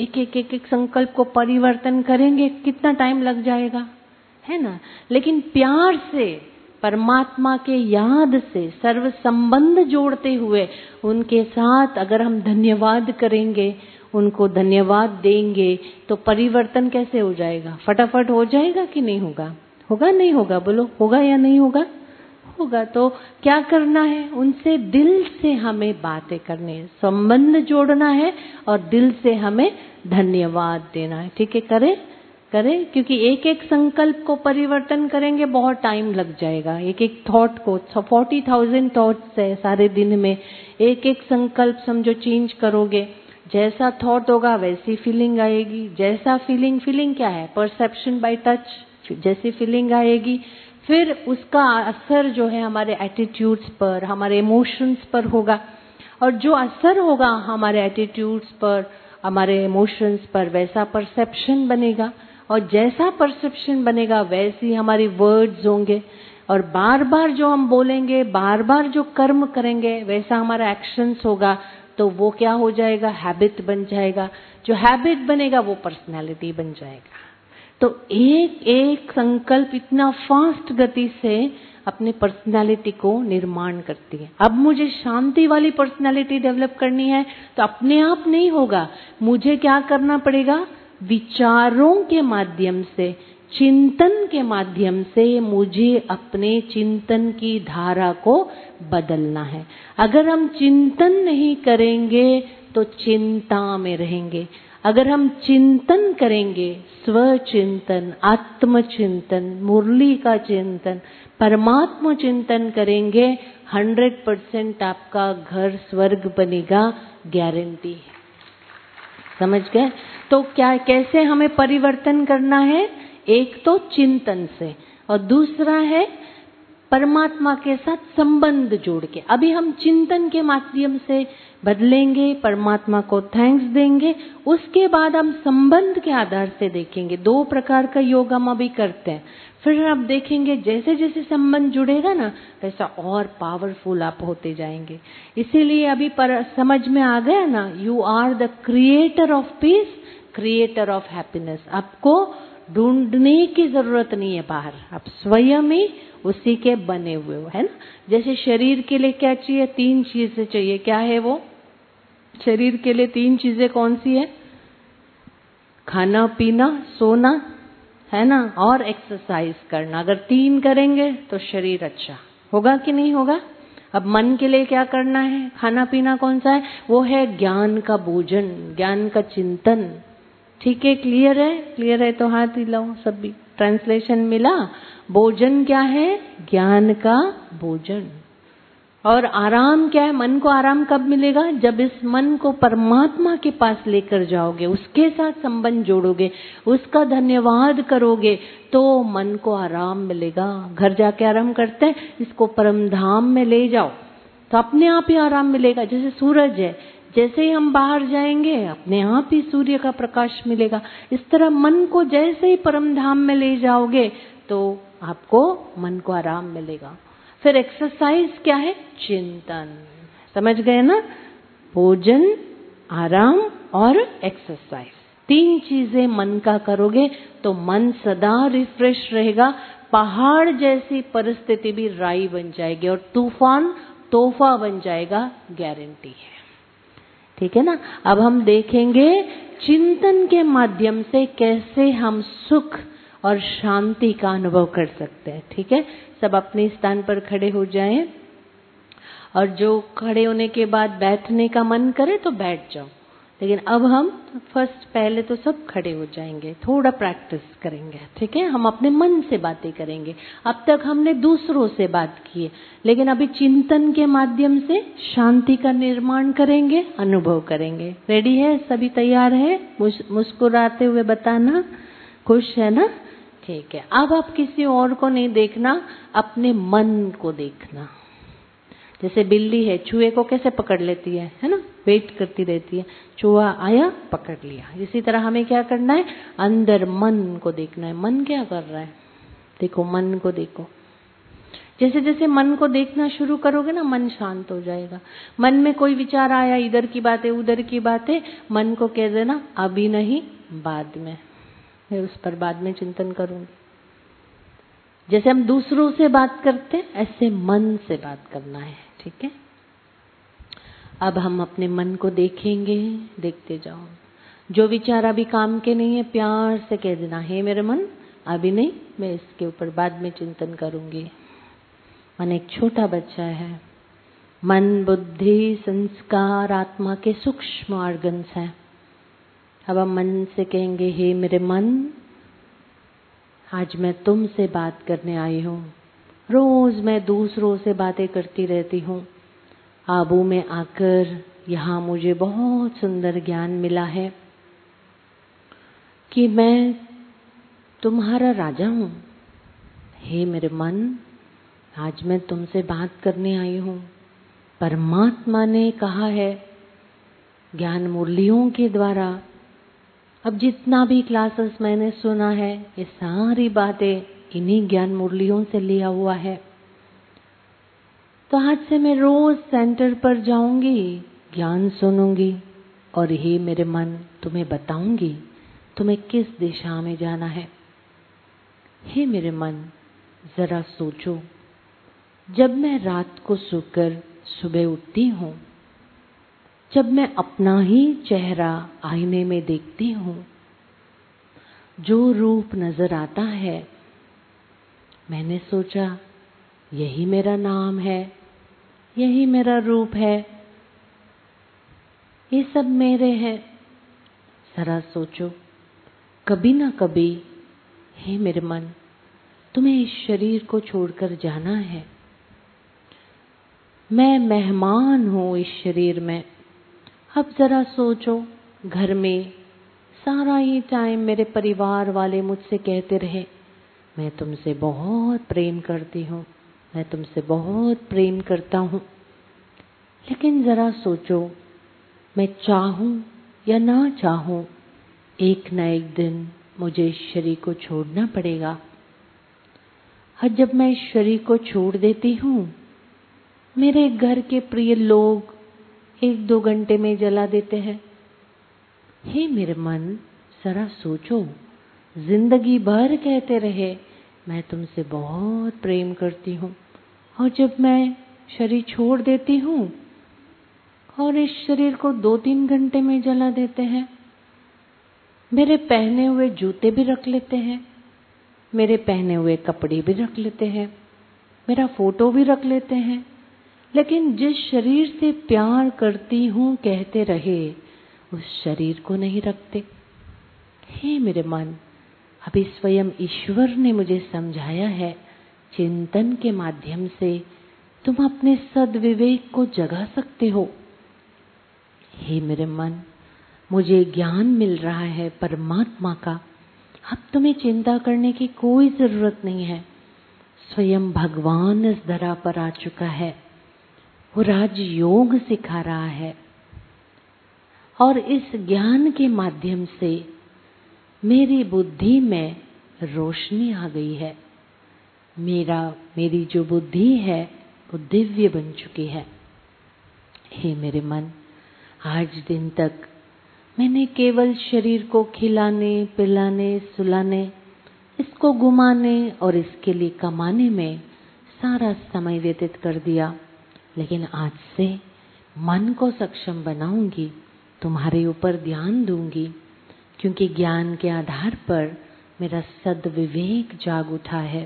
एक संकल्प को परिवर्तन करेंगे, कितना टाइम लग जाएगा, है ना। लेकिन प्यार से, परमात्मा के याद से, सर्व संबंध जोड़ते हुए उनके साथ अगर हम धन्यवाद करेंगे, उनको धन्यवाद देंगे, तो परिवर्तन कैसे हो जाएगा, फटाफट हो जाएगा कि नहीं होगा, होगा नहीं होगा, बोलो होगा या नहीं होगा, होगा। तो क्या करना है, उनसे दिल से हमें बातें करनी है, संबंध जोड़ना है और दिल से हमें धन्यवाद देना है, ठीक है। करें, क्योंकि एक एक संकल्प को परिवर्तन करेंगे बहुत टाइम लग जाएगा। एक एक थॉट को 40,000 थॉट्स है सारे दिन में, एक एक संकल्प समझो चेंज करोगे, जैसा थॉट होगा वैसी फीलिंग आएगी, जैसा फीलिंग क्या है, परसेप्शन बाय टच, जैसी फीलिंग आएगी फिर उसका असर जो है हमारे एटीट्यूड्स पर, हमारे इमोशंस पर होगा। और जो असर होगा हमारे एटीट्यूड्स पर, हमारे इमोशंस पर, वैसा परसेप्शन बनेगा, और जैसा परसेप्शन बनेगा वैसी हमारी वर्ड्स होंगे, और बार बार जो हम बोलेंगे, बार बार जो कर्म करेंगे वैसा हमारा एक्शंस होगा। तो वो क्या हो जाएगा, हैबिट बन जाएगा। जो हैबिट बनेगा वो पर्सनैलिटी बन जाएगा। तो एक एक संकल्प इतना फास्ट गति से अपने पर्सनालिटी को निर्माण करती है। अब मुझे शांति वाली पर्सनालिटी डेवलप करनी है तो अपने आप नहीं होगा, मुझे क्या करना पड़ेगा, विचारों के माध्यम से, चिंतन के माध्यम से मुझे अपने चिंतन की धारा को बदलना है। अगर हम चिंतन नहीं करेंगे तो चिंता में रहेंगे। अगर हम चिंतन करेंगे, स्वचिंतन, आत्मचिंतन, मुरली का चिंतन, परमात्मा चिंतन करेंगे, 100% आपका घर स्वर्ग बनेगा, गारंटी है। समझ गए। तो क्या, कैसे हमें परिवर्तन करना है, एक तो चिंतन से और दूसरा है परमात्मा के साथ संबंध जोड़ के। अभी हम चिंतन के माध्यम से बदलेंगे, परमात्मा को थैंक्स देंगे, उसके बाद हम संबंध के आधार से देखेंगे। 2 प्रकार का योग हम अभी करते हैं, फिर आप देखेंगे जैसे जैसे संबंध जुड़ेगा ना वैसा और पावरफुल आप होते जाएंगे। इसीलिए अभी समझ में आ गया ना, you are the creator of peace, creator of happiness. आपको ढूंढने की जरूरत नहीं है बाहर, आप स्वयं ही उसी के बने हुए हो, है ना। जैसे शरीर के लिए क्या चाहिए, 3 चीजें चाहिए, क्या है वो, शरीर के लिए 3 चीजें कौन सी है, खाना पीना सोना, है ना, और एक्सरसाइज करना। अगर 3 करेंगे तो शरीर अच्छा होगा कि नहीं होगा। अब मन के लिए क्या करना है, खाना पीना कौन सा है, वो है ज्ञान का भोजन, ज्ञान का चिंतन। ठीक है, क्लियर है, क्लियर है तो हाथ हिलाओ सभी। ट्रांसलेशन मिला, भोजन क्या है, ज्ञान का भोजन। और आराम क्या है, मन को आराम कब मिलेगा, जब इस मन को परमात्मा के पास लेकर जाओगे, उसके साथ संबंध जोड़ोगे, उसका धन्यवाद करोगे तो मन को आराम मिलेगा। घर जाके आराम करते हैं, इसको परम धाम में ले जाओ तो अपने आप ही आराम मिलेगा। जैसे सूरज है, जैसे ही हम बाहर जाएंगे अपने आप ही सूर्य का प्रकाश मिलेगा। इस तरह मन को जैसे ही परम धाम में ले जाओगे तो आपको मन को आराम मिलेगा। फिर एक्सरसाइज क्या है, चिंतन। समझ गए ना, भोजन, आराम और एक्सरसाइज, 3 चीजें मन का करोगे तो मन सदा रिफ्रेश रहेगा। पहाड़ जैसी परिस्थिति भी राई बन जाएगी और तूफान तोहफा बन जाएगा, गारंटी है। ठीक है ना। अब हम देखेंगे चिंतन के माध्यम से कैसे हम सुख और शांति का अनुभव कर सकते हैं। ठीक है, सब अपने स्थान पर खड़े हो जाएं, और जो खड़े होने के बाद बैठने का मन करे तो बैठ जाओ। लेकिन अब हम पहले तो सब खड़े हो जाएंगे, थोड़ा प्रैक्टिस करेंगे। ठीक है, हम अपने मन से बातें करेंगे। अब तक हमने दूसरों से बात की है, लेकिन अभी चिंतन के माध्यम से शांति का निर्माण करेंगे, अनुभव करेंगे। रेडी है, सभी तैयार है, मुस्कुराते हुए बताना, खुश है ना। ठीक है, अब आप किसी और को नहीं देखना, अपने मन को देखना। जैसे बिल्ली है, चूहे को कैसे पकड़ लेती है ना, वेट करती रहती है, चूहा आया पकड़ लिया। इसी तरह हमें क्या करना है, अंदर मन को देखना है। मन क्या कर रहा है, देखो मन को देखो। जैसे जैसे मन को देखना शुरू करोगे ना, मन शांत हो जाएगा। मन में कोई विचार आया, इधर की बातें उधर की बातें, मन को कह देना अभी नहीं, बाद में, मैं उस पर बाद में चिंतन करूंगी। जैसे हम दूसरों से बात करते हैं, ऐसे मन से बात करना है। ठीक है, अब हम अपने मन को देखेंगे, देखते जाओ। जो विचार अभी काम के नहीं है, प्यार से कह देना, हे मेरे मन अभी नहीं, मैं इसके ऊपर बाद में चिंतन करूंगी। मन एक छोटा बच्चा है। मन, बुद्धि, संस्कार, आत्मा के सूक्ष्म ऑर्गन्स हैं। अब हम मन से कहेंगे, हे मेरे मन, आज मैं तुमसे बात करने आई हूँ। रोज मैं दूसरों से बातें करती रहती हूँ। आबू में आकर यहाँ मुझे बहुत सुंदर ज्ञान मिला है कि मैं तुम्हारा राजा हूँ। हे मेरे मन, आज मैं तुमसे बात करने आई हूँ। परमात्मा ने कहा है ज्ञान मुरलियों के द्वारा, अब जितना भी क्लासेस मैंने सुना है, ये सारी बातें इन्हीं ज्ञान मुरलियों से लिया हुआ है। तो आज से मैं रोज सेंटर पर जाऊंगी, ज्ञान सुनूंगी, और हे मेरे मन, तुम्हें बताऊंगी तुम्हें किस दिशा में जाना है। हे मेरे मन, जरा सोचो, जब मैं रात को सोकर सुबह उठती हूँ, जब मैं अपना ही चेहरा आईने में देखती हूँ, जो रूप नजर आता है, मैंने सोचा यही मेरा नाम है, यही मेरा रूप है, ये सब मेरे हैं। जरा सोचो, कभी ना कभी हे मेरे मन, तुम्हें इस शरीर को छोड़कर जाना है। मैं मेहमान हूँ इस शरीर में। अब जरा सोचो, घर में सारा ही टाइम मेरे परिवार वाले मुझसे कहते रहे, मैं तुमसे बहुत प्रेम करती हूँ, मैं तुमसे बहुत प्रेम करता हूँ। लेकिन जरा सोचो, मैं चाहूँ या ना चाहूँ, एक न एक दिन मुझे इस शरीर को छोड़ना पड़ेगा। और जब मैं इस शरीर को छोड़ देती हूँ, मेरे घर के प्रिय लोग 1-2 घंटे में जला देते हैं। हे मेरे मन, जरा सोचो, जिंदगी भर कहते रहे मैं तुमसे बहुत प्रेम करती हूँ, और जब मैं शरीर छोड़ देती हूँ और इस शरीर को 2-3 घंटे में जला देते हैं। मेरे पहने हुए जूते भी रख लेते हैं, मेरे पहने हुए कपड़े भी रख लेते हैं, मेरा फोटो भी रख लेते हैं, लेकिन जिस शरीर से प्यार करती हूँ कहते रहे, उस शरीर को नहीं रखते। हे मेरे मन, अभी स्वयं ईश्वर ने मुझे समझाया है, चिंतन के माध्यम से तुम अपने सद्विवेक को जगा सकते हो। हे मेरे मन, मुझे ज्ञान मिल रहा है परमात्मा का। अब तुम्हें चिंता करने की कोई जरूरत नहीं है। स्वयं भगवान इस धरा पर आ चुका है, वो राजयोग सिखा रहा है, और इस ज्ञान के माध्यम से मेरी बुद्धि में रोशनी आ गई है। मेरी जो बुद्धि है वो दिव्य बन चुकी है। हे मेरे मन, आज दिन तक मैंने केवल शरीर को खिलाने, पिलाने, सुलाने, इसको घुमाने और इसके लिए कमाने में सारा समय व्यतीत कर दिया। लेकिन आज से मन को सक्षम बनाऊंगी, तुम्हारे ऊपर ध्यान दूंगी, क्योंकि ज्ञान के आधार पर मेरा सद्विवेक जाग उठा है,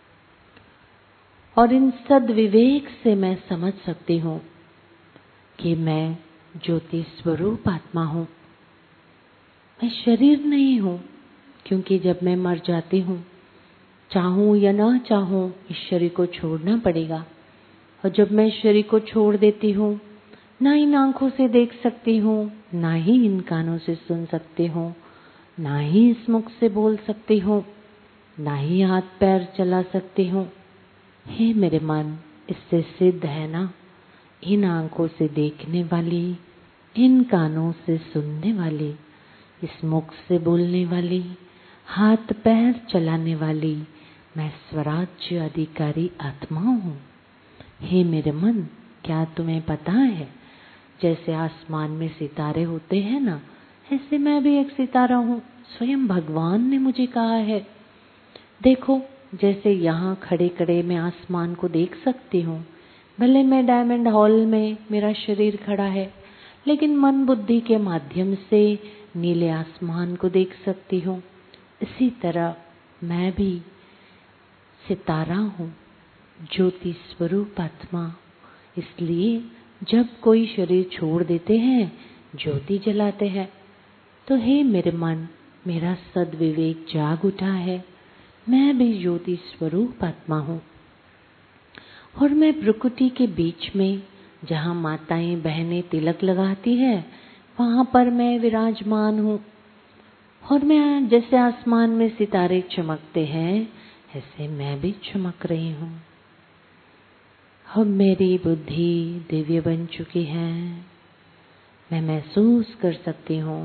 और इन सद्विवेक से मैं समझ सकती हूँ कि मैं ज्योति स्वरूप आत्मा हूँ, मैं शरीर नहीं हूँ। क्योंकि जब मैं मर जाती हूँ, चाहूँ या ना चाहूँ, इस शरीर को छोड़ना पड़ेगा। और जब मैं शरीर को छोड़ देती हूँ, ना इन आंखों से देख सकती हूँ, ना ही इन कानों से सुन सकती हूँ, ना ही इस मुख से बोल सकती हूँ, ना ही हाथ पैर चला सकती हूँ। हे मेरे मन, इससे सिद्ध है ना, इन आंखों से देखने वाली, इन कानों से सुनने वाली, इस मुख से बोलने वाली, हाथ पैर चलाने वाली मैं स्वराज्य अधिकारी आत्मा हूँ। हे मेरे मन, क्या तुम्हें पता है, जैसे आसमान में सितारे होते हैं ना, ऐसे मैं भी एक सितारा हूँ। स्वयं भगवान ने मुझे कहा है। देखो, जैसे यहाँ खड़े खड़े मैं आसमान को देख सकती हूँ, भले मैं डायमंड हॉल में मेरा शरीर खड़ा है, लेकिन मन बुद्धि के माध्यम से नीले आसमान को देख सकती हूँ। इसी तरह मैं भी सितारा हूँ, ज्योति स्वरूप आत्मा। इसलिए जब कोई शरीर छोड़ देते हैं, ज्योति जलाते हैं। तो हे मेरे मन, मेरा सद्विवेक जाग उठा है, मैं भी ज्योति स्वरूप आत्मा हूँ। और मैं प्रकृति के बीच में, जहाँ माताएं बहनें तिलक लगाती है, वहाँ पर मैं विराजमान हूँ। और मैं जैसे आसमान में सितारे चमकते हैं, ऐसे मैं भी चमक रही हूँ। अब मेरी बुद्धि दिव्य बन चुकी है। मैं महसूस कर सकती हूँ,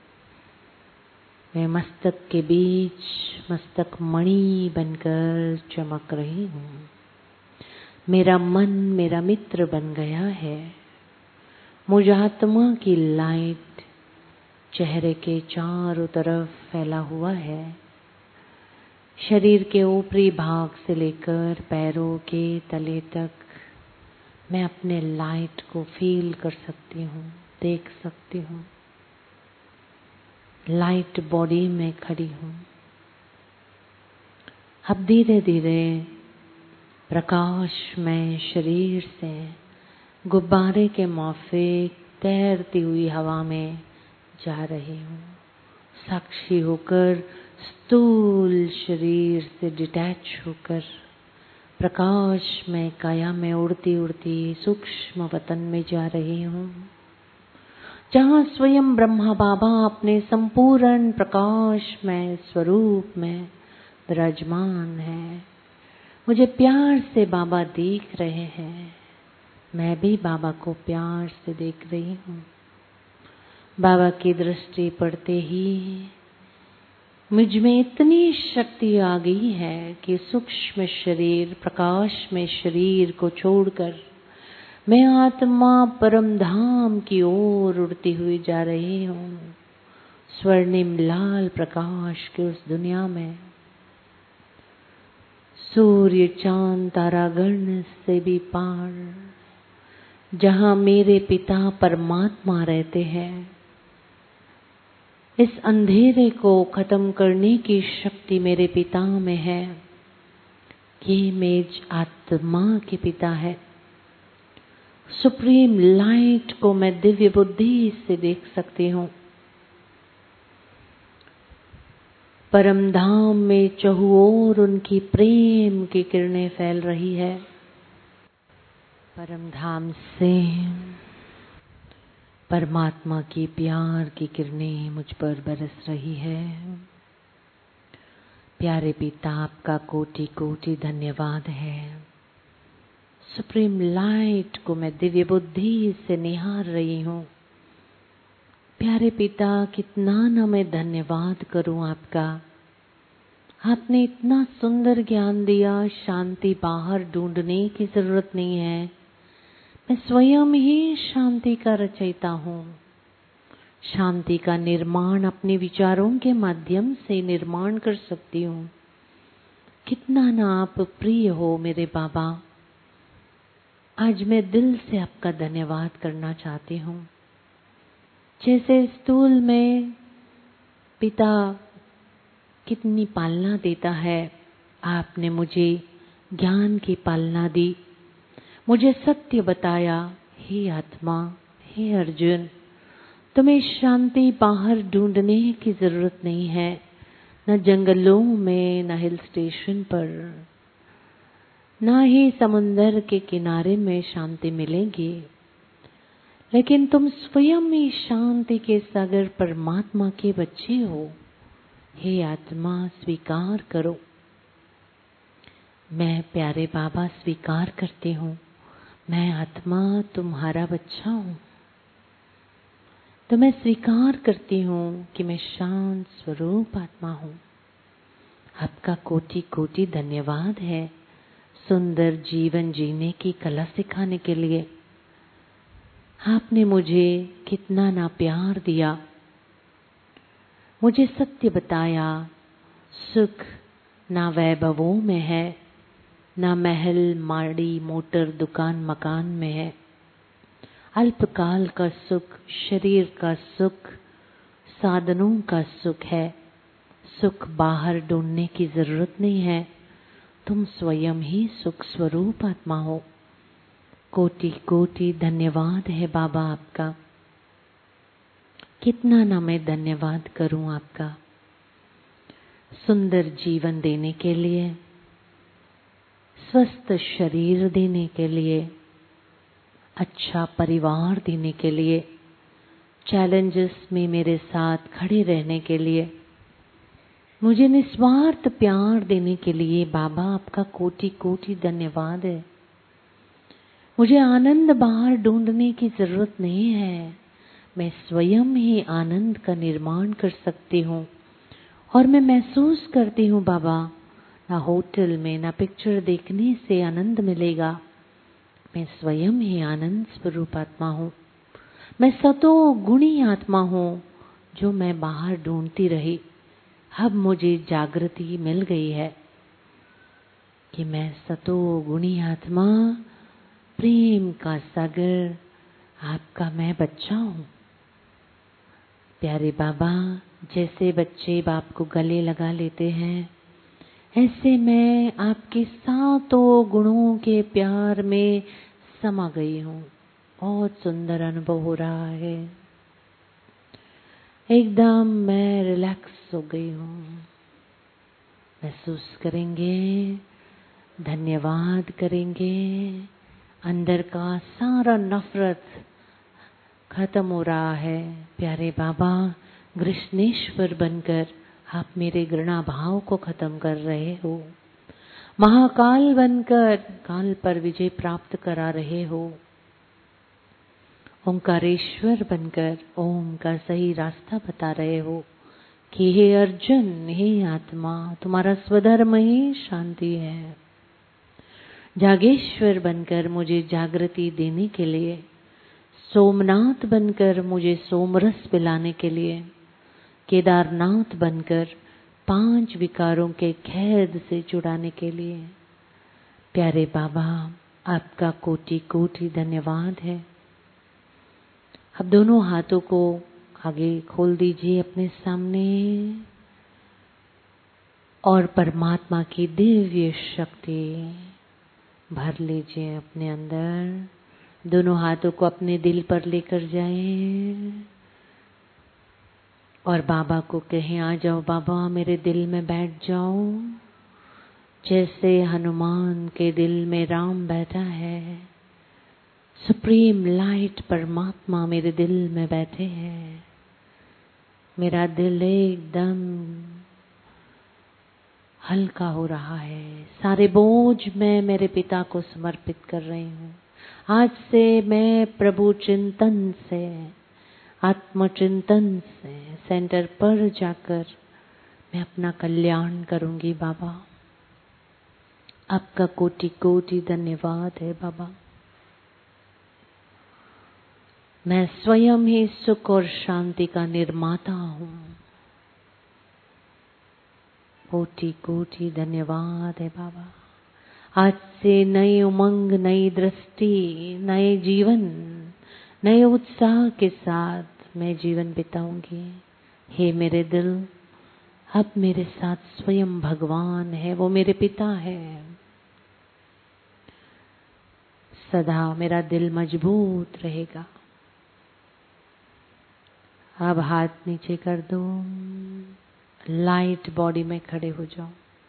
मैं मस्तक के बीच मस्तक मणि बनकर चमक रही हूँ। मेरा मन मेरा मित्र बन गया है। मुझ आत्मा की लाइट चेहरे के चारों तरफ फैला हुआ है। शरीर के ऊपरी भाग से लेकर पैरों के तले तक मैं अपने लाइट को फील कर सकती हूँ, देख सकती हूँ। लाइट बॉडी में खड़ी हूँ। अब धीरे धीरे प्रकाशमय शरीर से गुब्बारे के माफिक तैरती हुई हवा में जा रही हूँ। साक्षी होकर स्थूल शरीर से डिटैच होकर प्रकाशमय काया में उड़ती उड़ती सूक्ष्म वतन में जा रही हूँ, जहाँ स्वयं ब्रह्मा बाबा अपने संपूर्ण प्रकाशमय स्वरूप में विराजमान है। मुझे प्यार से बाबा देख रहे हैं, मैं भी बाबा को प्यार से देख रही हूँ। बाबा की दृष्टि पड़ते ही मुझ में इतनी शक्ति आ गई है कि सूक्ष्म शरीर, प्रकाश में शरीर को छोड़कर मैं आत्मा परम धाम की ओर उड़ती हुई जा रही हूँ, स्वर्णिम लाल प्रकाश की उस दुनिया में। सूर्य चांद तारागण से भी पार, जहाँ मेरे पिता परमात्मा रहते हैं। इस अंधेरे को खत्म करने की शक्ति मेरे पिता में है। ये मेज आत्मा के पिता है। सुप्रीम लाइट को मैं दिव्य बुद्धि से देख सकती हूँ। परम धाम में चहुओर उनकी प्रेम की किरणें फैल रही है। परम धाम से परमात्मा की प्यार की किरणें मुझ पर बरस रही है। प्यारे पिता, आपका कोटि कोटि धन्यवाद है। सुप्रीम लाइट को मैं दिव्य बुद्धि से निहार रही हूँ। प्यारे पिता, कितना न मैं धन्यवाद करूँ आपका। आपने इतना सुंदर ज्ञान दिया, शांति बाहर ढूंढने की जरूरत नहीं है। मैं स्वयं ही शांति का रचयिता हूँ। शांति का निर्माण अपने विचारों के माध्यम से निर्माण कर सकती हूँ। कितना ना आप प्रिय हो मेरे बाबा। आज मैं दिल से आपका धन्यवाद करना चाहती हूँ। जैसे स्थूल में पिता कितनी पालना देता है, आपने मुझे ज्ञान की पालना दी, मुझे सत्य बताया। हे आत्मा, हे अर्जुन, तुम्हें शांति बाहर ढूंढने की जरूरत नहीं है, न जंगलों में, न हिल स्टेशन पर, न ही समुंदर के किनारे में शांति मिलेगी। लेकिन तुम स्वयं ही शांति के सागर परमात्मा के बच्चे हो। हे आत्मा, स्वीकार करो। मैं प्यारे बाबा स्वीकार करती हूँ, मैं आत्मा तुम्हारा बच्चा हूँ। तो मैं स्वीकार करती हूँ कि मैं शांत स्वरूप आत्मा हूँ। आपका कोटि कोटि धन्यवाद है सुंदर जीवन जीने की कला सिखाने के लिए। आपने मुझे कितना ना प्यार दिया, मुझे सत्य बताया। सुख ना वैभवों में है, ना महल माड़ी मोटर दुकान मकान में है। अल्पकाल का सुख, शरीर का सुख, साधनों का सुख है। सुख बाहर ढूंढने की जरूरत नहीं है, तुम स्वयं ही सुख स्वरूप आत्मा हो। कोटि कोटि धन्यवाद है बाबा आपका। कितना ना मैं धन्यवाद करूं आपका, सुंदर जीवन देने के लिए, स्वस्थ शरीर देने के लिए, अच्छा परिवार देने के लिए, चैलेंजेस में मेरे साथ खड़े रहने के लिए, मुझे निस्वार्थ प्यार देने के लिए बाबा आपका कोटि कोटि धन्यवाद है। मुझे आनंद बाहर ढूंढने की जरूरत नहीं है, मैं स्वयं ही आनंद का निर्माण कर सकती हूँ। और मैं महसूस करती हूँ बाबा, ना होटल में ना पिक्चर देखने से आनंद मिलेगा, मैं स्वयं ही आनंद स्वरूप आत्मा हूँ। मैं सतो गुणी आत्मा हूँ जो मैं बाहर ढूंढती रही। अब मुझे जागृति मिल गई है कि मैं सतो गुणी आत्मा, प्रेम का सागर, आपका मैं बच्चा हूँ। प्यारे बाबा, जैसे बच्चे बाप को गले लगा लेते हैं, ऐसे मैं आपके सातों गुणों के प्यार में समा गई हूँ। बहुत सुंदर अनुभव हो रहा है, एकदम मैं रिलैक्स हो गई हूँ। महसूस करेंगे, धन्यवाद करेंगे, अंदर का सारा नफरत खत्म हो रहा है। प्यारे बाबा, कृष्णेश्वर बनकर आप मेरे घृणा भाव को खत्म कर रहे हो। महाकाल बनकर काल पर विजय प्राप्त करा रहे हो। ओंकारेश्वर बनकर ओम का सही रास्ता बता रहे हो कि हे अर्जुन, हे आत्मा, तुम्हारा स्वधर्म ही शांति है। जागेश्वर बनकर मुझे जागृति देने के लिए, सोमनाथ बनकर मुझे सोमरस पिलाने के लिए, केदारनाथ बनकर 5 विकारों के कैद से छुड़ाने के लिए। प्यारे बाबा, आपका कोटि कोटि धन्यवाद है। अब दोनों हाथों को आगे खोल दीजिए अपने सामने और परमात्मा की दिव्य शक्ति भर लीजिए अपने अंदर। दोनों हाथों को अपने दिल पर लेकर जाएं और बाबा को कहें, आ जाओ बाबा, मेरे दिल में बैठ जाओ। जैसे हनुमान के दिल में राम बैठा है, सुप्रीम लाइट परमात्मा मेरे दिल में बैठे हैं। मेरा दिल एकदम हल्का हो रहा है। सारे बोझ मैं मेरे पिता को समर्पित कर रही हूँ। आज से मैं प्रभु चिंतन से, आत्मचिंतन से सेंटर पर जाकर मैं अपना कल्याण करूंगी। बाबा, आपका कोटि कोटि धन्यवाद है बाबा। मैं स्वयं ही सुख और शांति का निर्माता हूँ। कोटि कोटि धन्यवाद है बाबा। आज से नई उमंग, नई दृष्टि, नए जीवन, नए उत्साह के साथ मैं जीवन बिताऊंगी। हे मेरे दिल, अब मेरे साथ स्वयं भगवान है, वो मेरे पिता है। सदा मेरा दिल मजबूत रहेगा। अब हाथ नीचे कर दो, लाइट बॉडी में खड़े हो जाओ।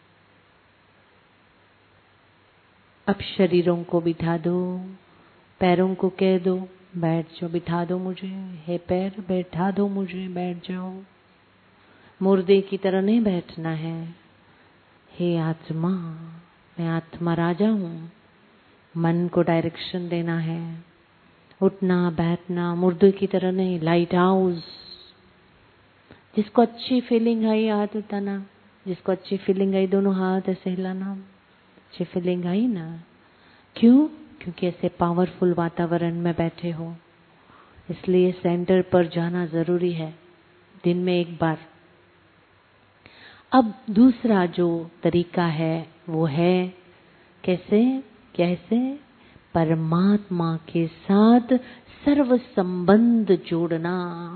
अब शरीरों को बिठा दो, पैरों को कह दो बैठ जाओ, बिठा दो मुझे। हे पैर, बैठा दो मुझे, बैठ जाओ। मुर्दे की तरह नहीं बैठना है। हे आत्मा, मैं आत्मा राजा हूँ। मन को डायरेक्शन देना है, उठना बैठना मुर्दे की तरह नहीं, लाइट हाउस। जिसको अच्छी फीलिंग आई हाथ उठाना, जिसको अच्छी फीलिंग आई दोनों हाथ ऐसे हिलाना। अच्छी फीलिंग आई ना? क्यों? क्योंकि ऐसे पावरफुल वातावरण में बैठे हो, इसलिए सेंटर पर जाना जरूरी है, दिन में एक बार। अब दूसरा जो तरीका है वो है कैसे? कैसे? परमात्मा के साथ सर्व संबंध जोड़ना।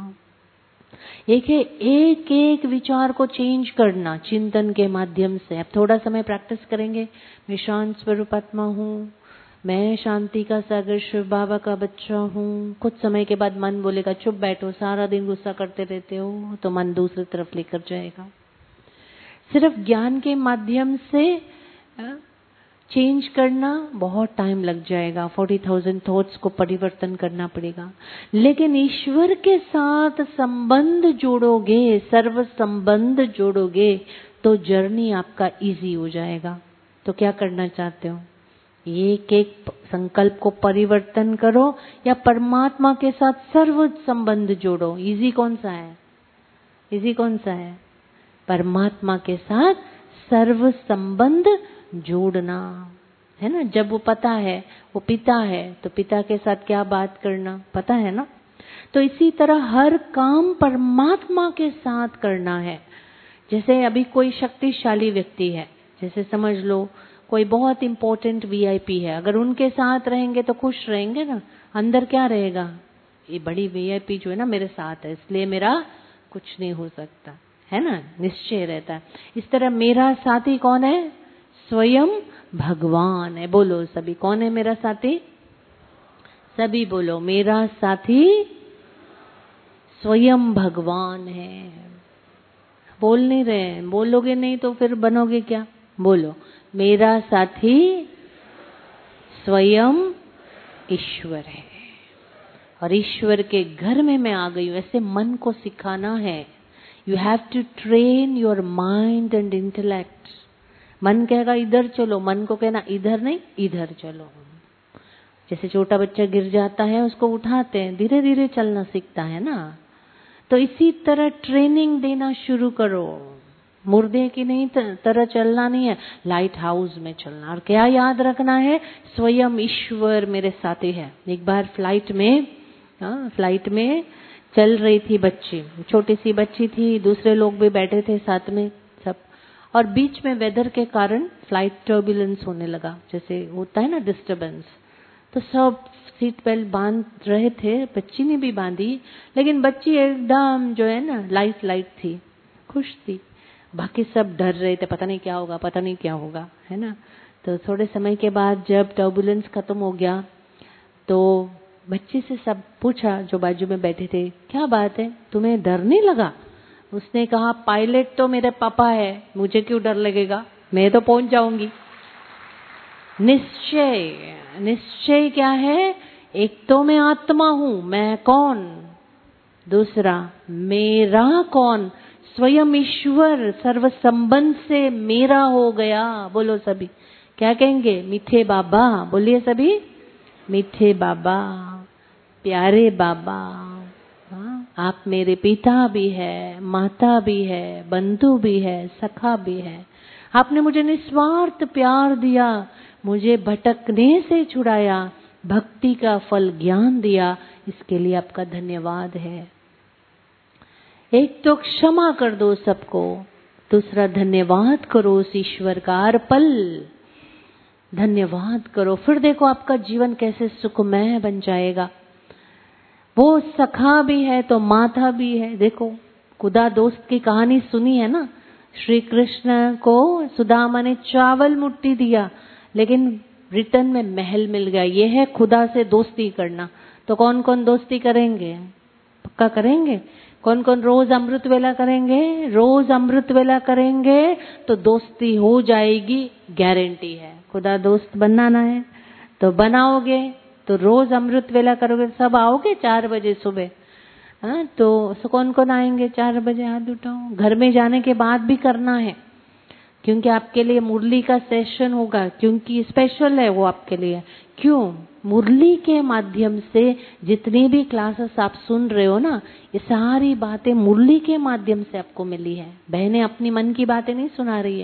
एक एक विचार को चेंज करना चिंतन के माध्यम से। अब थोड़ा समय प्रैक्टिस करेंगे। मैं शांत स्वरूप आत्मा हूँ, मैं शांति का सागर शिव बाबा का बच्चा हूँ। कुछ समय के बाद मन बोलेगा चुप बैठो, सारा दिन गुस्सा करते रहते हो, तो मन दूसरी तरफ लेकर जाएगा। सिर्फ ज्ञान के माध्यम से चेंज करना बहुत टाइम लग जाएगा, 40,000 थॉट्स को परिवर्तन करना पड़ेगा। लेकिन ईश्वर के साथ संबंध जोड़ोगे, सर्व संबंध जोड़ोगे, तो जर्नी आपका इजी हो जाएगा। तो क्या करना चाहते हो? एक एक संकल्प को परिवर्तन करो या परमात्मा के साथ सर्व संबंध जोड़ो। इजी कौन सा है? इजी कौन सा है? परमात्मा के साथ सर्व संबंध जोड़ना, है ना। जब वो पता है वो पिता है, तो पिता के साथ क्या बात करना पता है ना। तो इसी तरह हर काम परमात्मा के साथ करना है। जैसे अभी कोई शक्तिशाली व्यक्ति है, जैसे समझ लो कोई बहुत इंपॉर्टेंट वीआईपी है, अगर उनके साथ रहेंगे तो खुश रहेंगे ना। अंदर क्या रहेगा? ये बड़ी वीआईपी जो है ना मेरे साथ है, इसलिए मेरा कुछ नहीं हो सकता, है ना, निश्चय रहता है। इस तरह मेरा साथी कौन है? स्वयं भगवान है। बोलो सभी, कौन है मेरा साथी? सभी बोलो, मेरा साथी स्वयं भगवान है। बोल नहीं रहे, बोलोगे नहीं तो फिर बनोगे क्या? बोलो, मेरा साथी स्वयं ईश्वर है, और ईश्वर के घर में मैं आ गई हूँ। ऐसे मन को सिखाना है। You have to train your mind and intellect. मन कहेगा इधर चलो, मन को कहना इधर नहीं इधर चलो। जैसे छोटा बच्चा गिर जाता है, उसको उठाते हैं, धीरे धीरे चलना सीखता है ना। तो इसी तरह ट्रेनिंग देना शुरू करो। मुर्दे की नहीं तरह चलना नहीं है, लाइट हाउस में चलना। और क्या याद रखना है? स्वयं ईश्वर मेरे साथी है। एक बार फ्लाइट में चल रही थी बच्ची, छोटी सी बच्ची थी, दूसरे लोग भी बैठे थे साथ में सब, और बीच में वेदर के कारण फ्लाइट टर्बुलेंस होने लगा, जैसे होता है ना डिस्टरबेंस। तो सब सीट बेल्ट बांध रहे थे, बच्ची ने भी बांधी, लेकिन बच्ची एकदम जो है ना लाइट थी, खुश थी। बाकी सब डर रहे थे, पता नहीं क्या होगा, पता नहीं क्या होगा, है ना। तो थोड़े समय के बाद जब टर्बुलेंस खत्म हो गया, तो बच्ची से सब पूछा जो बाजू में बैठे थे, क्या बात है, तुम्हें डर नहीं लगा? उसने कहा पायलट तो मेरे पापा है, मुझे क्यों डर लगेगा, मैं तो पहुंच जाऊंगी। निश्चय क्या है? एक तो मैं आत्मा हूं, मैं कौन? दूसरा मेरा कौन? स्वयं ईश्वर सर्व संबंध से मेरा हो गया। बोलो सभी, क्या कहेंगे? मीठे बाबा। बोलिए सभी, मीठे बाबा, प्यारे बाबा। आप मेरे पिता भी है, माता भी है, बंधु भी है, सखा भी है। आपने मुझे निस्वार्थ प्यार दिया, मुझे भटकने से छुड़ाया, भक्ति का फल ज्ञान दिया, इसके लिए आपका धन्यवाद है। एक तो क्षमा कर दो सबको, दूसरा धन्यवाद करो उस ईश्वर का। हर पल धन्यवाद करो, फिर देखो आपका जीवन कैसे सुखमय बन जाएगा। वो सखा भी है तो माता भी है। देखो खुदा दोस्त की कहानी सुनी है ना। श्री कृष्ण को सुदामा ने चावल मुट्ठी दिया, लेकिन रिटर्न में महल मिल गया। ये है खुदा से दोस्ती करना। तो कौन कौन दोस्ती करेंगे? पक्का करेंगे? कौन कौन रोज अमृत वेला करेंगे? रोज अमृत वेला करेंगे तो दोस्ती हो जाएगी, गारंटी है। खुदा दोस्त बनाना है तो बनाओगे, तो रोज अमृत वेला करोगे। सब आओगे 4 बजे सुबह? हाँ, तो कौन कौन आएंगे 4 बजे? हाथ उठाओ। घर में जाने के बाद भी करना है। क्योंकि आपके लिए मुरली का सेशन होगा, क्योंकि स्पेशल है वो आपके लिए। क्यों? मुरली के माध्यम से जितनी भी क्लासेस आप सुन रहे हो ना, ये सारी बातें मुरली के माध्यम से आपको मिली है। बहनें अपनी मन की बातें नहीं सुना रही है।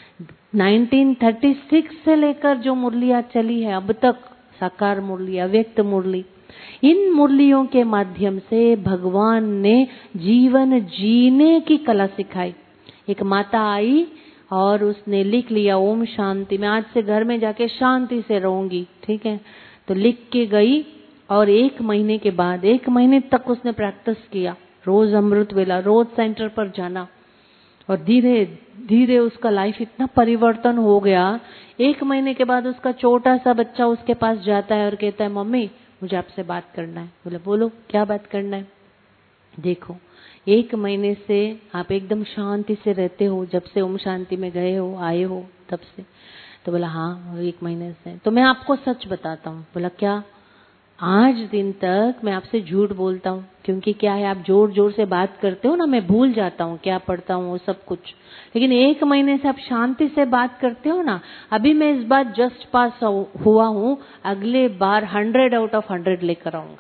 1936 से लेकर जो मुरलियाँ चली है अब तक, साकार मुरली, अव्यक्त मुरली, इन मुरलियों के माध्यम से भगवान ने जीवन जीने की कला सिखाई। एक माता आई और उसने लिख लिया ओम शांति, मैं आज से घर में जाके शांति से रहूंगी, ठीक है। तो लिख के गई और 1 महीने के बाद, 1 महीने तक उसने प्रैक्टिस किया, रोज अमृत वेला, रोज सेंटर पर जाना, और धीरे धीरे उसका लाइफ इतना परिवर्तन हो गया। 1 महीने के बाद उसका छोटा सा बच्चा उसके पास जाता है और कहता है मम्मी मुझे आपसे बात करना है। बोले बोलो क्या बात करना है। देखो 1 महीने से आप एकदम शांति से रहते हो, जब से ओम शांति में गए हो, आए हो तब से। तो बोला हाँ 1 महीने से। तो मैं आपको सच बताता हूँ। बोला क्या? आज दिन तक मैं आपसे झूठ बोलता हूँ, क्योंकि क्या है आप जोर जोर से बात करते हो ना, मैं भूल जाता हूँ क्या पढ़ता हूँ वो सब कुछ। लेकिन 1 महीने से आप शांति से बात करते हो ना, अभी मैं इस बार जस्ट पास हुआ हूँ, अगले बार 100 आउट ऑफ 100 लेकर आऊंगा।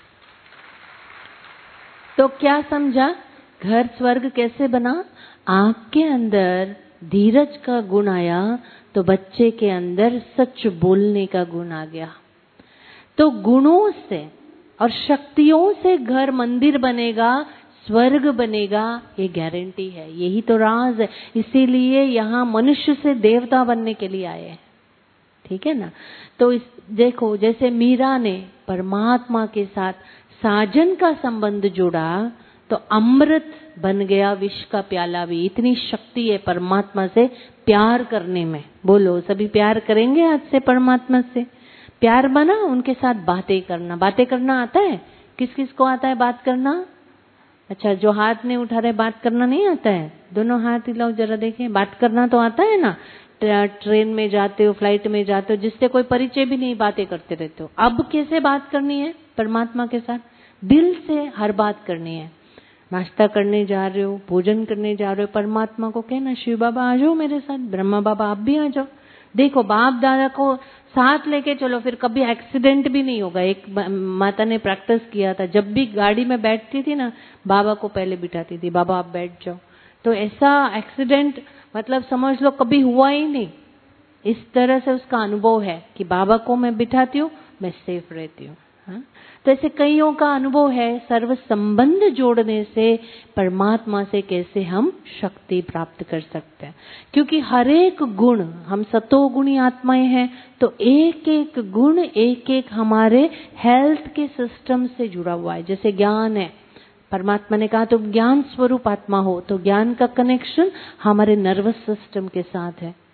तो क्या समझा? घर स्वर्ग कैसे बना? आपके अंदर धीरज का गुण आया तो बच्चे के अंदर सच बोलने का गुण आ गया। तो गुणों से और शक्तियों से घर मंदिर बनेगा, स्वर्ग बनेगा, ये गारंटी है। यही तो राज है। इसीलिए यहाँ मनुष्य से देवता बनने के लिए आए हैं, ठीक है ना। तो देखो जैसे मीरा ने परमात्मा के साथ साजन का संबंध जोड़ा तो अमृत बन गया, विष का प्याला भी। इतनी शक्ति है परमात्मा से प्यार करने में। बोलो सभी प्यार करेंगे आज से परमात्मा से? प्यार बना उनके साथ बातें करना। बातें करना आता है? किस किस को आता है बात करना? अच्छा, जो हाथ नहीं उठा रहे बात करना नहीं आता है, दोनों हाथ हिलाओ जरा देखें। बात करना तो आता है ना? ट्रेन में जाते हो, फ्लाइट में जाते हो, जिससे कोई परिचय भी नहीं, बातें करते रहते हो। अब कैसे बात करनी है परमात्मा के साथ? दिल से हर बात करनी है। नाश्ता करने जा रहे हो, भोजन करने जा रहे हो, परमात्मा को कहना शिव बाबा आ जाओ मेरे साथ, ब्रह्मा बाबा आप भी आ जाओ। देखो बाप दादा को साथ लेके चलो, फिर कभी एक्सीडेंट भी नहीं होगा। एक माता ने प्रैक्टिस किया था, जब भी गाड़ी में बैठती थी ना, बाबा को पहले बिठाती थी, बाबा आप बैठ जाओ। तो ऐसा एक्सीडेंट मतलब समझ लो कभी हुआ ही नहीं। इस तरह से उसका अनुभव है कि बाबा को मैं बिठाती हूँ, मैं सेफ रहती हूँ। हाँ? तो ऐसे कईयों का अनुभव है। सर्व संबंध जोड़ने से परमात्मा से कैसे हम शक्ति प्राप्त कर सकते हैं, क्योंकि हर एक गुण, हम सतोगुणी आत्माएं हैं, तो एक एक गुण एक एक हमारे हेल्थ के सिस्टम से जुड़ा हुआ है। जैसे ज्ञान है, परमात्मा ने कहा तुम ज्ञान स्वरूप आत्मा हो, तो ज्ञान का कनेक्शन हमारे नर्वस सिस्टम के साथ है,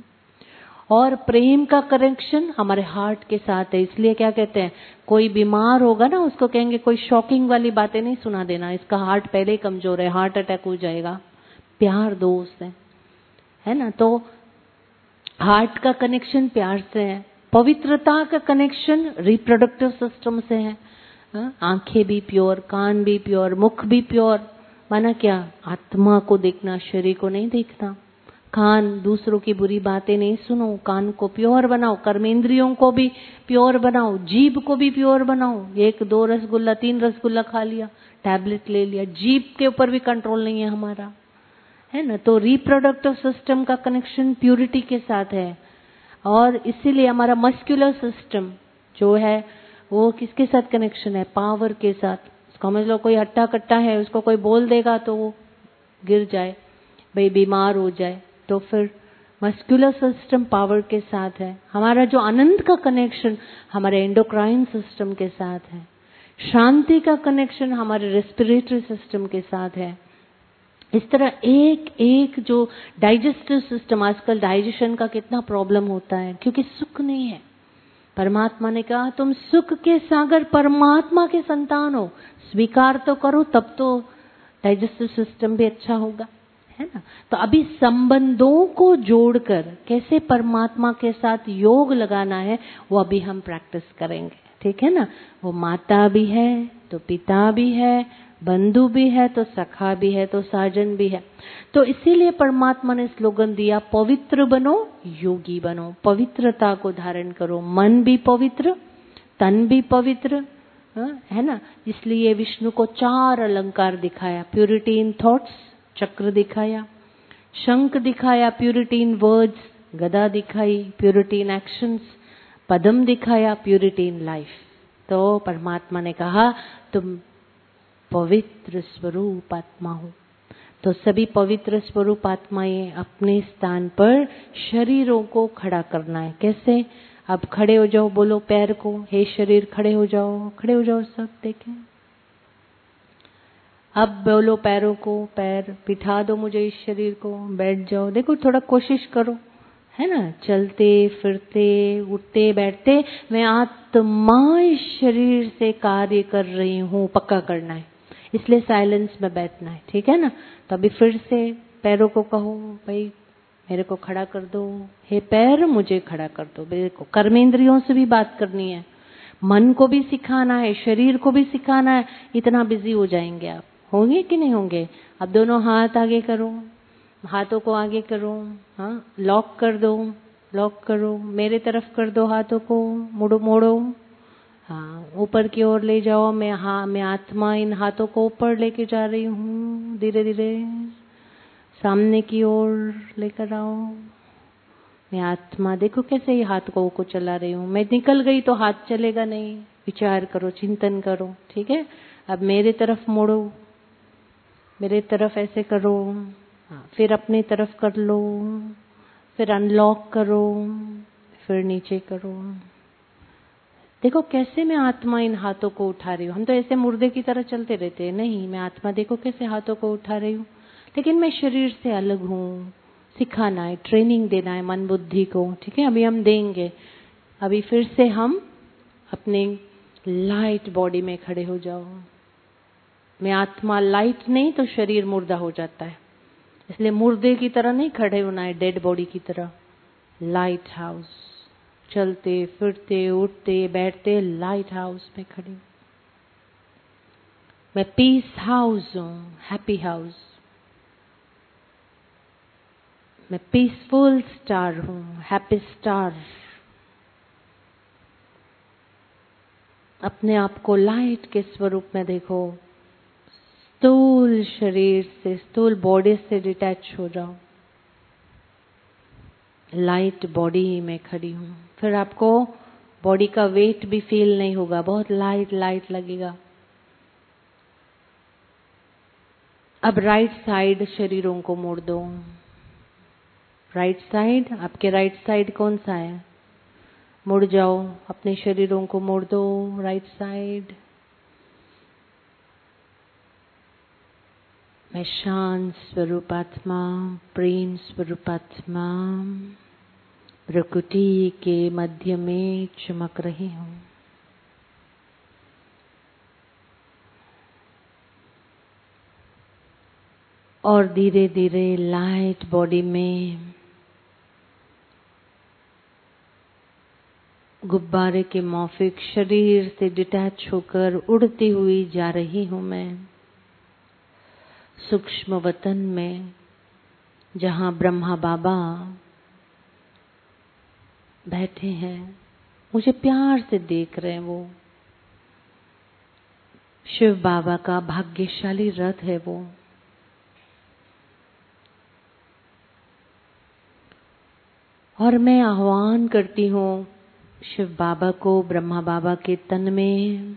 और प्रेम का कनेक्शन हमारे हार्ट के साथ है। इसलिए क्या कहते हैं, कोई बीमार होगा ना, उसको कहेंगे कोई शॉकिंग वाली बातें नहीं सुना देना, इसका हार्ट पहले ही कमजोर है, हार्ट अटैक हो जाएगा। प्यार दोस्त है ना। तो हार्ट का कनेक्शन प्यार से है। पवित्रता का कनेक्शन रिप्रोडक्टिव सिस्टम से है। आंखें भी प्योर, कान भी प्योर, मुख भी प्योर। माना क्या? आत्मा को देखना, शरीर को नहीं देखना। कान, दूसरों की बुरी बातें नहीं सुनो, कान को प्योर बनाओ। कर्मेंद्रियों को भी प्योर बनाओ, जीभ को भी प्योर बनाओ। 1 2 रसगुल्ला 3 रसगुल्ला खा लिया, टैबलेट ले लिया, जीभ के ऊपर भी कंट्रोल नहीं है हमारा, है ना। तो रिप्रोडक्टिव सिस्टम का कनेक्शन प्यूरिटी के साथ है। और इसीलिए हमारा मस्कुलर सिस्टम जो है वो किसके साथ कनेक्शन है? पावर के साथ। समझ लो कोई हट्टा कट्टा है, उसको कोई बोल देगा तो वो गिर जाए, भाई बीमार हो जाए, तो फिर मस्कुलर सिस्टम पावर के साथ है। हमारा जो आनंद का कनेक्शन हमारे एंडोक्राइन सिस्टम के साथ है। शांति का कनेक्शन हमारे रेस्पिरेटरी सिस्टम के साथ है। इस तरह एक एक जो डाइजेस्टिव सिस्टम, आजकल डाइजेशन का कितना प्रॉब्लम होता है, क्योंकि सुख नहीं है। परमात्मा ने कहा तुम सुख के सागर परमात्मा के संतान हो, स्वीकार तो करो, तब तो डाइजेस्टिव सिस्टम भी अच्छा होगा, है ना। तो अभी संबंधों को जोड़कर कैसे परमात्मा के साथ योग लगाना है, वो अभी हम प्रैक्टिस करेंगे। ठीक है ना। वो माता भी है तो पिता भी है, बंधु भी है तो सखा भी है, तो साजन भी है। तो इसीलिए परमात्मा ने स्लोगन दिया, पवित्र बनो योगी बनो। पवित्रता को धारण करो, मन भी पवित्र, तन भी पवित्र, है ना। इसलिए विष्णु को 4 अलंकार दिखाया, प्यूरिटी इन थॉट्स चक्र दिखाया, शंख दिखाया प्यूरिटी इन वर्ड्स, गदा दिखाई प्यूरिटी इन एक्शंस, पद्म दिखाया प्यूरिटी इन लाइफ। तो परमात्मा ने कहा तुम पवित्र स्वरूप आत्मा हो। तो सभी पवित्र स्वरूप आत्माएं अपने स्थान पर शरीरों को खड़ा करना है। कैसे? अब खड़े हो जाओ, बोलो पैर को, हे शरीर खड़े हो जाओ, खड़े हो जाओ सब, देखें। अब बोलो पैरों को, पैर बिठा दो मुझे इस शरीर को, बैठ जाओ। देखो थोड़ा कोशिश करो, है ना। चलते फिरते उठते बैठते मैं आत्मा इस शरीर से कार्य कर रही हूँ, पक्का करना है। इसलिए साइलेंस में बैठना है, ठीक है ना। तो अभी फिर से पैरों को कहो, भाई मेरे को खड़ा कर दो, हे पैर मुझे खड़ा कर दो। देखो कर्मेंद्रियों से भी बात करनी है, मन को भी सिखाना है, शरीर को भी सिखाना है। इतना बिजी हो जाएंगे आप, होंगे कि नहीं होंगे? अब दोनों हाथ आगे करो, हाथों को आगे करो, हाँ लॉक कर दो, लॉक करो, मेरे तरफ कर दो हाथों को, मोड़ो मोड़ो, हाँ ऊपर की ओर ले जाओ। मैं आत्मा इन हाथों को ऊपर लेके जा रही हूँ, धीरे धीरे सामने की ओर लेकर आओ। मैं आत्मा, देखो कैसे ये हाथ को चला रही हूँ। मैं निकल गई तो हाथ चलेगा नहीं, विचार करो, चिंतन करो, ठीक है। अब मेरे तरफ मोड़ो, मेरे तरफ ऐसे करो, हाँ फिर अपनी तरफ कर लो, फिर अनलॉक करो, फिर नीचे करो। देखो कैसे मैं आत्मा इन हाथों को उठा रही हूँ। हम तो ऐसे मुर्दे की तरह चलते रहते हैं, नहीं मैं आत्मा देखो कैसे हाथों को उठा रही हूँ, लेकिन मैं शरीर से अलग हूँ। सिखाना है, ट्रेनिंग देना है मन बुद्धि को, ठीक है। अभी हम देंगे। अभी फिर से हम अपने लाइट बॉडी में खड़े हो जाओ। मैं आत्मा लाइट नहीं तो शरीर मुर्दा हो जाता है, इसलिए मुर्दे की तरह नहीं खड़े होना है, डेड बॉडी की तरह। लाइट हाउस, चलते फिरते उठते बैठते लाइट हाउस में खड़ी। मैं पीस हाउस हूँ, हैप्पी हाउस। मैं पीसफुल स्टार हूँ, हैप्पी स्टार। अपने आप को लाइट के स्वरूप में देखो। स्थूल शरीर से, स्थूल बॉडी से डिटैच हो जाओ। लाइट बॉडी में खड़ी हूँ। फिर आपको बॉडी का वेट भी फील नहीं होगा, बहुत लाइट लाइट लगेगा। अब राइट साइड शरीरों को मोड़ दो। राइट साइड, आपके राइट साइड कौन सा है? मुड़ जाओ, अपने शरीरों को मोड़ दो राइट साइड। मैं शांत स्वरूप आत्मा, प्रेम स्वरूप आत्मा प्रकृति के मध्य में चमक रही हूँ। और धीरे धीरे लाइट बॉडी में गुब्बारे के मौफिक शरीर से डिटैच होकर उड़ती हुई जा रही हूँ मैं सूक्ष्म वतन में, जहाँ ब्रह्मा बाबा बैठे हैं, मुझे प्यार से देख रहे हैं। वो शिव बाबा का भाग्यशाली रथ है वो। और मैं आह्वान करती हूँ शिव बाबा को ब्रह्मा बाबा के तन में,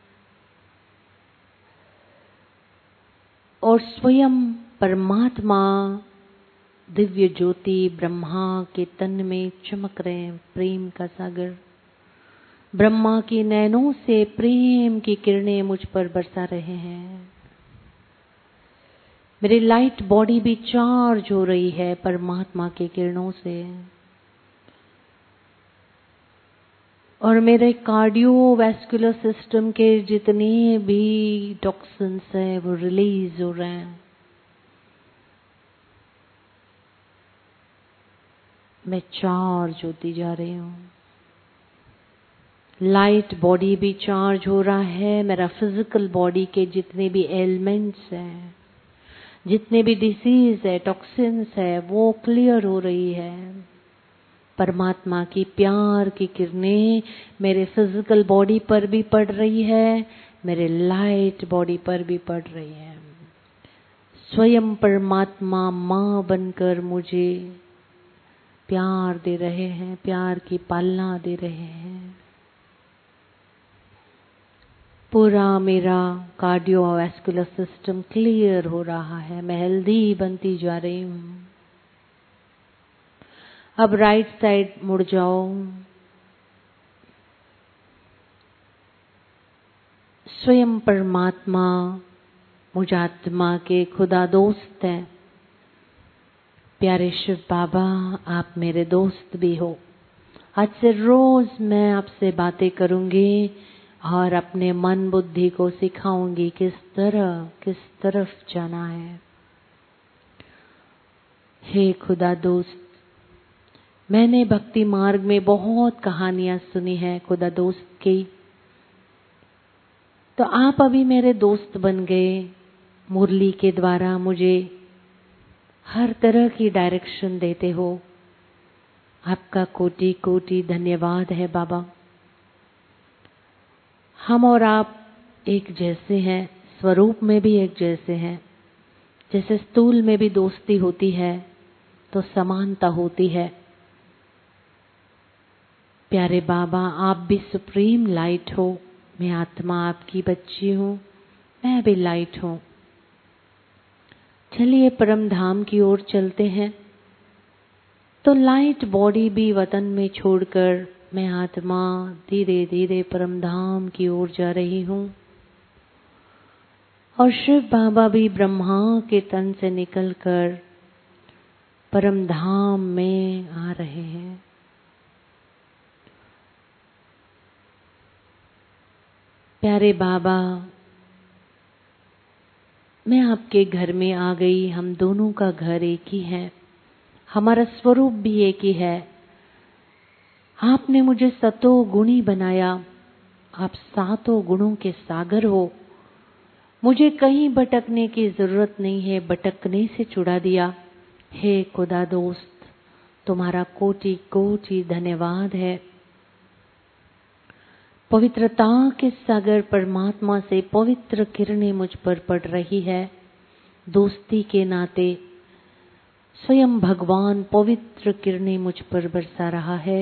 और स्वयं परमात्मा दिव्य ज्योति ब्रह्मा के तन में चमक रहे हैं। प्रेम का सागर, ब्रह्मा की नैनों से प्रेम की किरणें मुझ पर बरसा रहे हैं। मेरी लाइट बॉडी भी चार्ज हो रही है परमात्मा की किरणों से, और मेरे कार्डियोवैस्कुलर सिस्टम के जितने भी टॉक्सिन्स हैं वो रिलीज हो रहे हैं। मैं चार्ज होती जा रही हूँ। लाइट बॉडी भी चार्ज हो रहा है। मेरा फिजिकल बॉडी के जितने भी एलिमेंट्स हैं, जितने भी डिसीज है, टॉक्सिन्स है, वो क्लियर हो रही है। परमात्मा की प्यार की किरणें मेरे फिजिकल बॉडी पर भी पड़ रही है, मेरे लाइट बॉडी पर भी पड़ रही है। स्वयं परमात्मा माँ बनकर मुझे प्यार दे रहे हैं, प्यार की पालना दे रहे हैं। पूरा मेरा कार्डियोवैस्कुलर सिस्टम क्लियर हो रहा है, मैं हेल्दी बनती जा रही हूँ। अब राइट साइड मुड़ जाओ। स्वयं परमात्मा मुझ आत्मा के खुदा दोस्त हैं। प्यारे शिव बाबा, आप मेरे दोस्त भी हो। आज से रोज मैं आपसे बातें करूंगी और अपने मन बुद्धि को सिखाऊंगी किस तरफ जाना है। हे खुदा दोस्त, मैंने भक्ति मार्ग में बहुत कहानियां सुनी है खुदा दोस्त की, तो आप अभी मेरे दोस्त बन गए। मुरली के द्वारा मुझे हर तरह की डायरेक्शन देते हो। आपका कोटि कोटि धन्यवाद है बाबा। हम और आप एक जैसे हैं, स्वरूप में भी एक जैसे हैं। जैसे स्थूल में भी दोस्ती होती है तो समानता होती है। प्यारे बाबा, आप भी सुप्रीम लाइट हो। मैं आत्मा आपकी बच्ची हूँ, मैं भी लाइट हूँ। चलिए परम धाम की ओर चलते हैं। तो लाइट बॉडी भी वतन में छोड़कर मैं आत्मा धीरे धीरे परम धाम की ओर जा रही हूँ। और शिव बाबा भी ब्रह्मा के तन से निकलकर परम धाम में आ रहे हैं। प्यारे बाबा, मैं आपके घर में आ गई। हम दोनों का घर एक ही है, हमारा स्वरूप भी एक ही है। आपने मुझे सतो गुणी बनाया, आप सातों गुणों के सागर हो। मुझे कहीं भटकने की जरूरत नहीं है, भटकने से छुड़ा दिया। हे खुदा दोस्त, तुम्हारा कोटि कोटि धन्यवाद है। पवित्रता के सागर परमात्मा से पवित्र किरणें मुझ पर पड़ रही है। दोस्ती के नाते स्वयं भगवान पवित्र किरणें मुझ पर बरसा रहा है।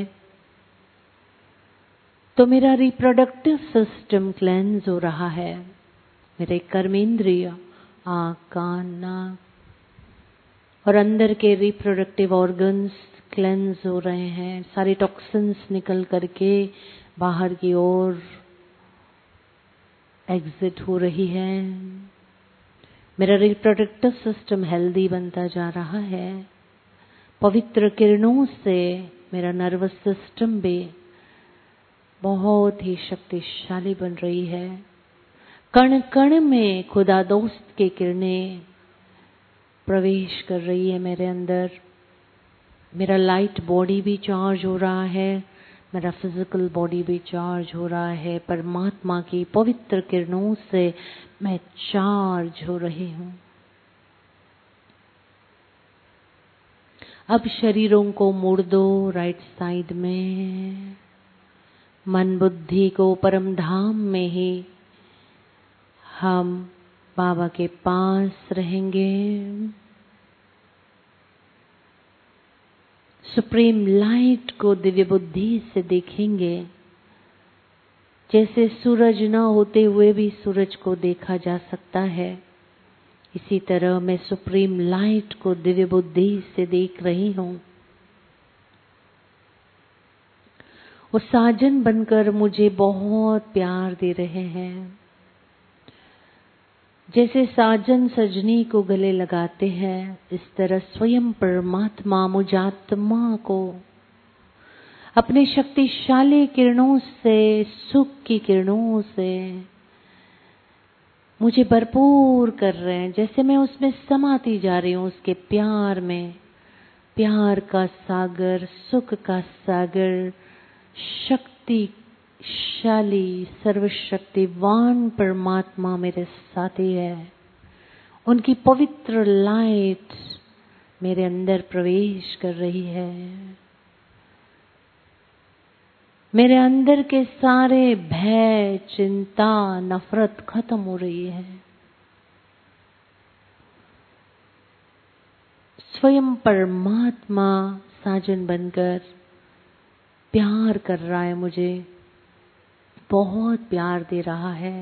तो मेरा रिप्रोडक्टिव सिस्टम क्लेंस हो रहा है। मेरे कर्मेंद्रिय, आँख, कान, नाक और अंदर के रिप्रोडक्टिव ऑर्गन्स क्लेंस हो रहे हैं। सारे टॉक्सिन्स निकल करके बाहर की ओर एग्जिट हो रही है। मेरा रिप्रोडक्टिव सिस्टम हेल्दी बनता जा रहा है। पवित्र किरणों से मेरा नर्वस सिस्टम भी बहुत ही शक्तिशाली बन रही है। कण कण में खुदा दोस्त की किरणें प्रवेश कर रही है मेरे अंदर। मेरा लाइट बॉडी भी चार्ज हो रहा है, मेरा फिजिकल बॉडी भी चार्ज हो रहा है। परमात्मा की पवित्र किरणों से मैं चार्ज हो रही हूँ। अब शरीरों को मोड़ दो राइट साइड में। मन बुद्धि को परम धाम में ही हम बाबा के पास रहेंगे। सुप्रीम लाइट को दिव्य बुद्धि से देखेंगे। जैसे सूरज न होते हुए भी सूरज को देखा जा सकता है, इसी तरह मैं सुप्रीम लाइट को दिव्य बुद्धि से देख रही हूँ। वो साजन बनकर मुझे बहुत प्यार दे रहे हैं। जैसे साजन सजनी को गले लगाते हैं, इस तरह स्वयं परमात्मा मुझ आत्मा को अपने शक्तिशाली किरणों से, सुख की किरणों से मुझे भरपूर कर रहे हैं। जैसे मैं उसमें समाती जा रही हूँ, उसके प्यार में। प्यार का सागर, सुख का सागर, शक्ति शक्तिशाली सर्वशक्तिवान परमात्मा मेरे साथी है। उनकी पवित्र लाइट मेरे अंदर प्रवेश कर रही है। मेरे अंदर के सारे भय, चिंता, नफरत खत्म हो रही है। स्वयं परमात्मा साजन बनकर प्यार कर रहा है, मुझे बहुत प्यार दे रहा है।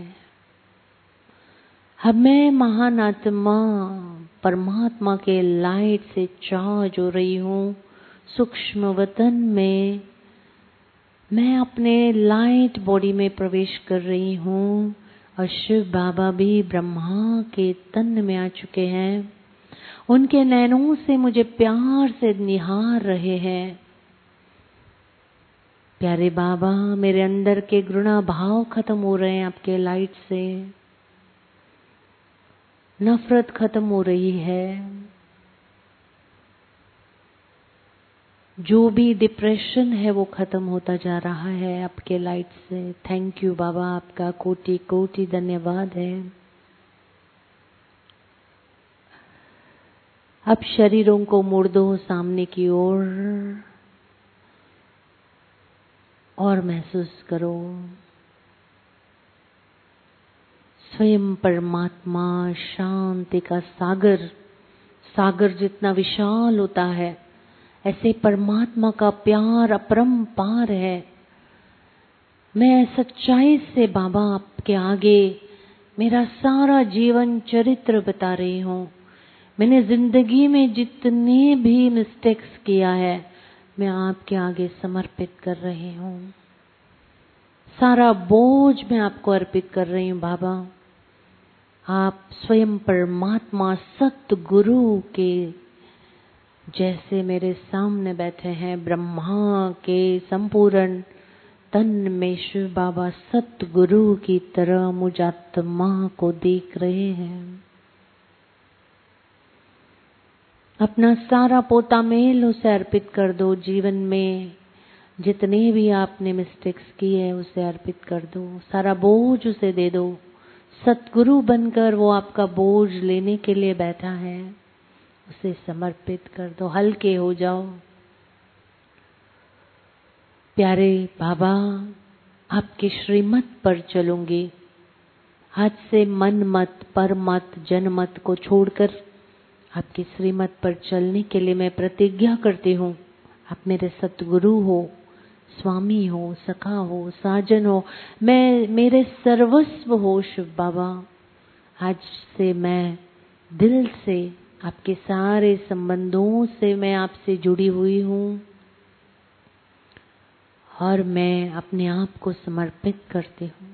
अब मैं महान आत्मा परमात्मा के लाइट से चार्ज हो रही हूँ। सूक्ष्म वतन में मैं अपने लाइट बॉडी में प्रवेश कर रही हूँ और शिव बाबा भी ब्रह्मा के तन में आ चुके हैं। उनके नैनों से मुझे प्यार से निहार रहे हैं। प्यारे बाबा, मेरे अंदर के घृणा भाव खत्म हो रहे हैं आपके लाइट से। नफरत खत्म हो रही है। जो भी डिप्रेशन है वो खत्म होता जा रहा है आपके लाइट से। थैंक यू बाबा, आपका कोटि कोटि धन्यवाद है। अब शरीरों को मोड़ दो सामने की ओर और महसूस करो स्वयं परमात्मा शांति का सागर। सागर जितना विशाल होता है, ऐसे परमात्मा का प्यार अपरंपार है। मैं सच्चाई से बाबा आपके आगे मेरा सारा जीवन चरित्र बता रही हूँ। मैंने जिंदगी में जितने भी मिस्टेक्स किया है, मैं आपके आगे समर्पित कर रही हूँ। सारा बोझ मैं आपको अर्पित कर रही हूँ बाबा। आप स्वयं परमात्मा सतगुरु के जैसे मेरे सामने बैठे हैं। ब्रह्मा के संपूर्ण तन में शिव बाबा सतगुरु की तरह मुझ आत्मा को देख रहे हैं। अपना सारा पोता मेल उसे अर्पित कर दो। जीवन में जितने भी आपने मिस्टेक्स किए उसे अर्पित कर दो। सारा बोझ उसे दे दो। सतगुरु बनकर वो आपका बोझ लेने के लिए बैठा है, उसे समर्पित कर दो। हल्के हो जाओ। प्यारे बाबा, आपके श्रीमत पर चलूंगी। आज से मन मत, पर मत, जन मत को छोड़कर आपकी श्रीमत पर चलने के लिए मैं प्रतिज्ञा करती हूँ। आप मेरे सतगुरु हो, स्वामी हो, सखा हो, साजन हो, मैं मेरे सर्वस्व हो शिव बाबा। आज से मैं दिल से आपके सारे संबंधों से मैं आपसे जुड़ी हुई हूँ और मैं अपने आप को समर्पित करती हूँ।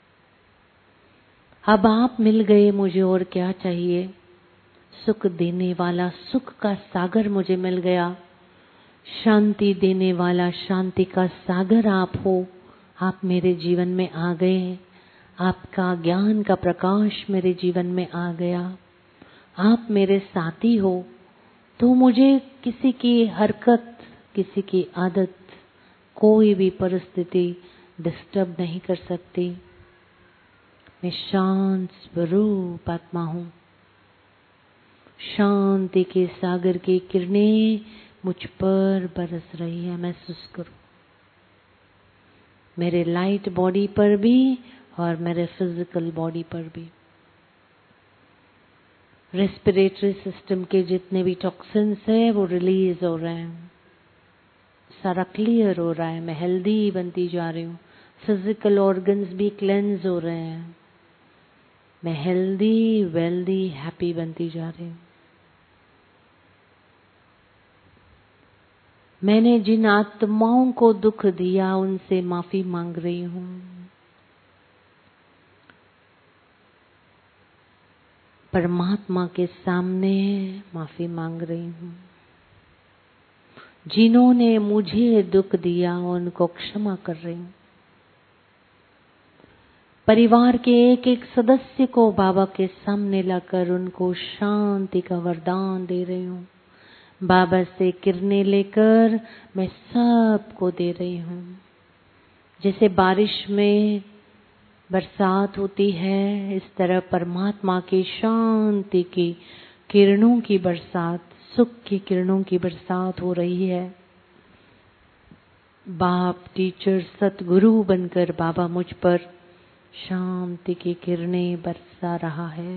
अब आप मिल गए, मुझे और क्या चाहिए। सुख देने वाला सुख का सागर मुझे मिल गया। शांति देने वाला शांति का सागर आप हो। आप मेरे जीवन में आ गए। आपका ज्ञान का प्रकाश मेरे जीवन में आ गया। आप मेरे साथी हो, तो मुझे किसी की हरकत, किसी की आदत, कोई भी परिस्थिति डिस्टर्ब नहीं कर सकती। मैं शांत स्वरूप आत्मा हूँ। शांति के सागर की किरणें मुझ पर बरस रही है। महसूस करो मेरे लाइट बॉडी पर भी और मेरे फिजिकल बॉडी पर भी। रेस्पिरेटरी सिस्टम के जितने भी टॉक्सिन्स हैं वो रिलीज हो रहे हैं। सारा क्लियर हो रहा है। मैं हेल्दी बनती जा रही हूँ। फिजिकल ऑर्गन्स भी क्लेंस हो रहे हैं। मैं हेल्दी, वेल्दी, हैप्पी बनती जा रही हूँ। मैंने जिन आत्माओं को दुख दिया उनसे माफी मांग रही हूँ। परमात्मा के सामने माफी मांग रही हूँ। जिन्होंने मुझे दुख दिया उनको क्षमा कर रही हूँ। परिवार के एक एक सदस्य को बाबा के सामने लाकर उनको शांति का वरदान दे रही हूँ। बाबा से किरणें लेकर मैं सबको दे रही हूँ। जैसे बारिश में बरसात होती है, इस तरह परमात्मा की शांति की किरणों की बरसात, सुख की किरणों की बरसात हो रही है। बाप, टीचर, सतगुरु बनकर बाबा मुझ पर शांति की किरणें बरसा रहा है।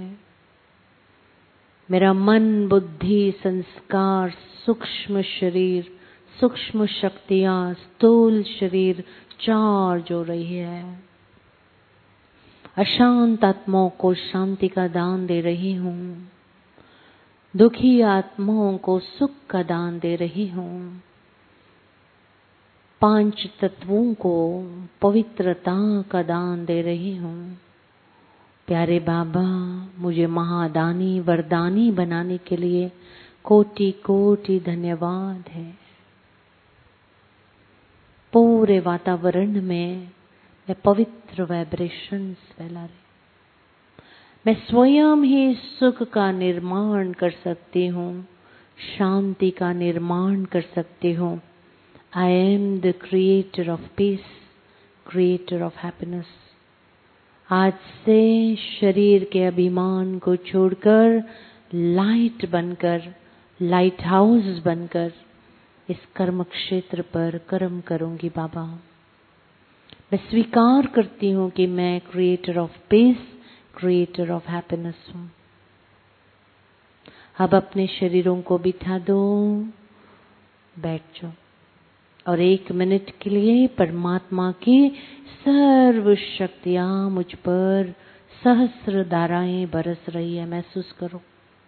मेरा मन, बुद्धि, संस्कार, सूक्ष्म शरीर, सूक्ष्म शक्तियां, स्थूल शरीर चार्ज हो रही है। अशांत आत्माओं को शांति का दान दे रही हूँ। दुखी आत्माओं को सुख का दान दे रही हूँ। 5 तत्वों को पवित्रता का दान दे रही हूँ। प्यारे बाबा, मुझे महादानी वरदानी बनाने के लिए कोटि कोटि धन्यवाद है। पूरे वातावरण में मैं पवित्र वाइब्रेशंस फैला रही। मैं स्वयं ही सुख का निर्माण कर सकती हूँ, शांति का निर्माण कर सकती हूँ। I am the creator of peace, creator of happiness. आज से शरीर के अभिमान को छोड़कर लाइट बनकर, लाइट हाउस बनकर इस कर्म क्षेत्र पर कर्म करूंगी बाबा। मैं स्वीकार करती हूँ कि मैं creator of peace, creator of happiness हूँ। अब अपने शरीरों को बिठा दो, बैठ जाओ और 1 मिनट के लिए परमात्मा की सर्व शक्तियां मुझ पर सहस्र धाराएं बरस रही है, महसूस करो।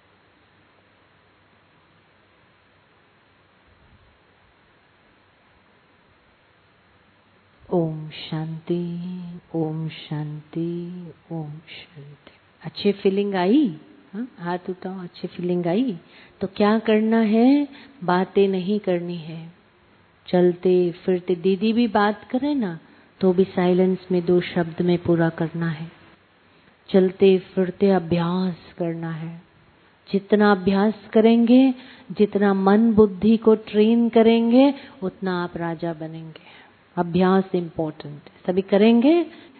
ओम शांति, ओम शांति, ओम शांति। अच्छी फीलिंग आई? हाँ, हाथ उठाओ। अच्छी फीलिंग आई तो क्या करना है? बातें नहीं करनी है। चलते फिरते दीदी भी बात करे ना तो भी साइलेंस में 2 शब्द में पूरा करना है। चलते फिरते अभ्यास करना है। जितना अभ्यास करेंगे, जितना मन बुद्धि को ट्रेन करेंगे, उतना आप राजा बनेंगे। अभ्यास इम्पोर्टेंट है। सभी करेंगे?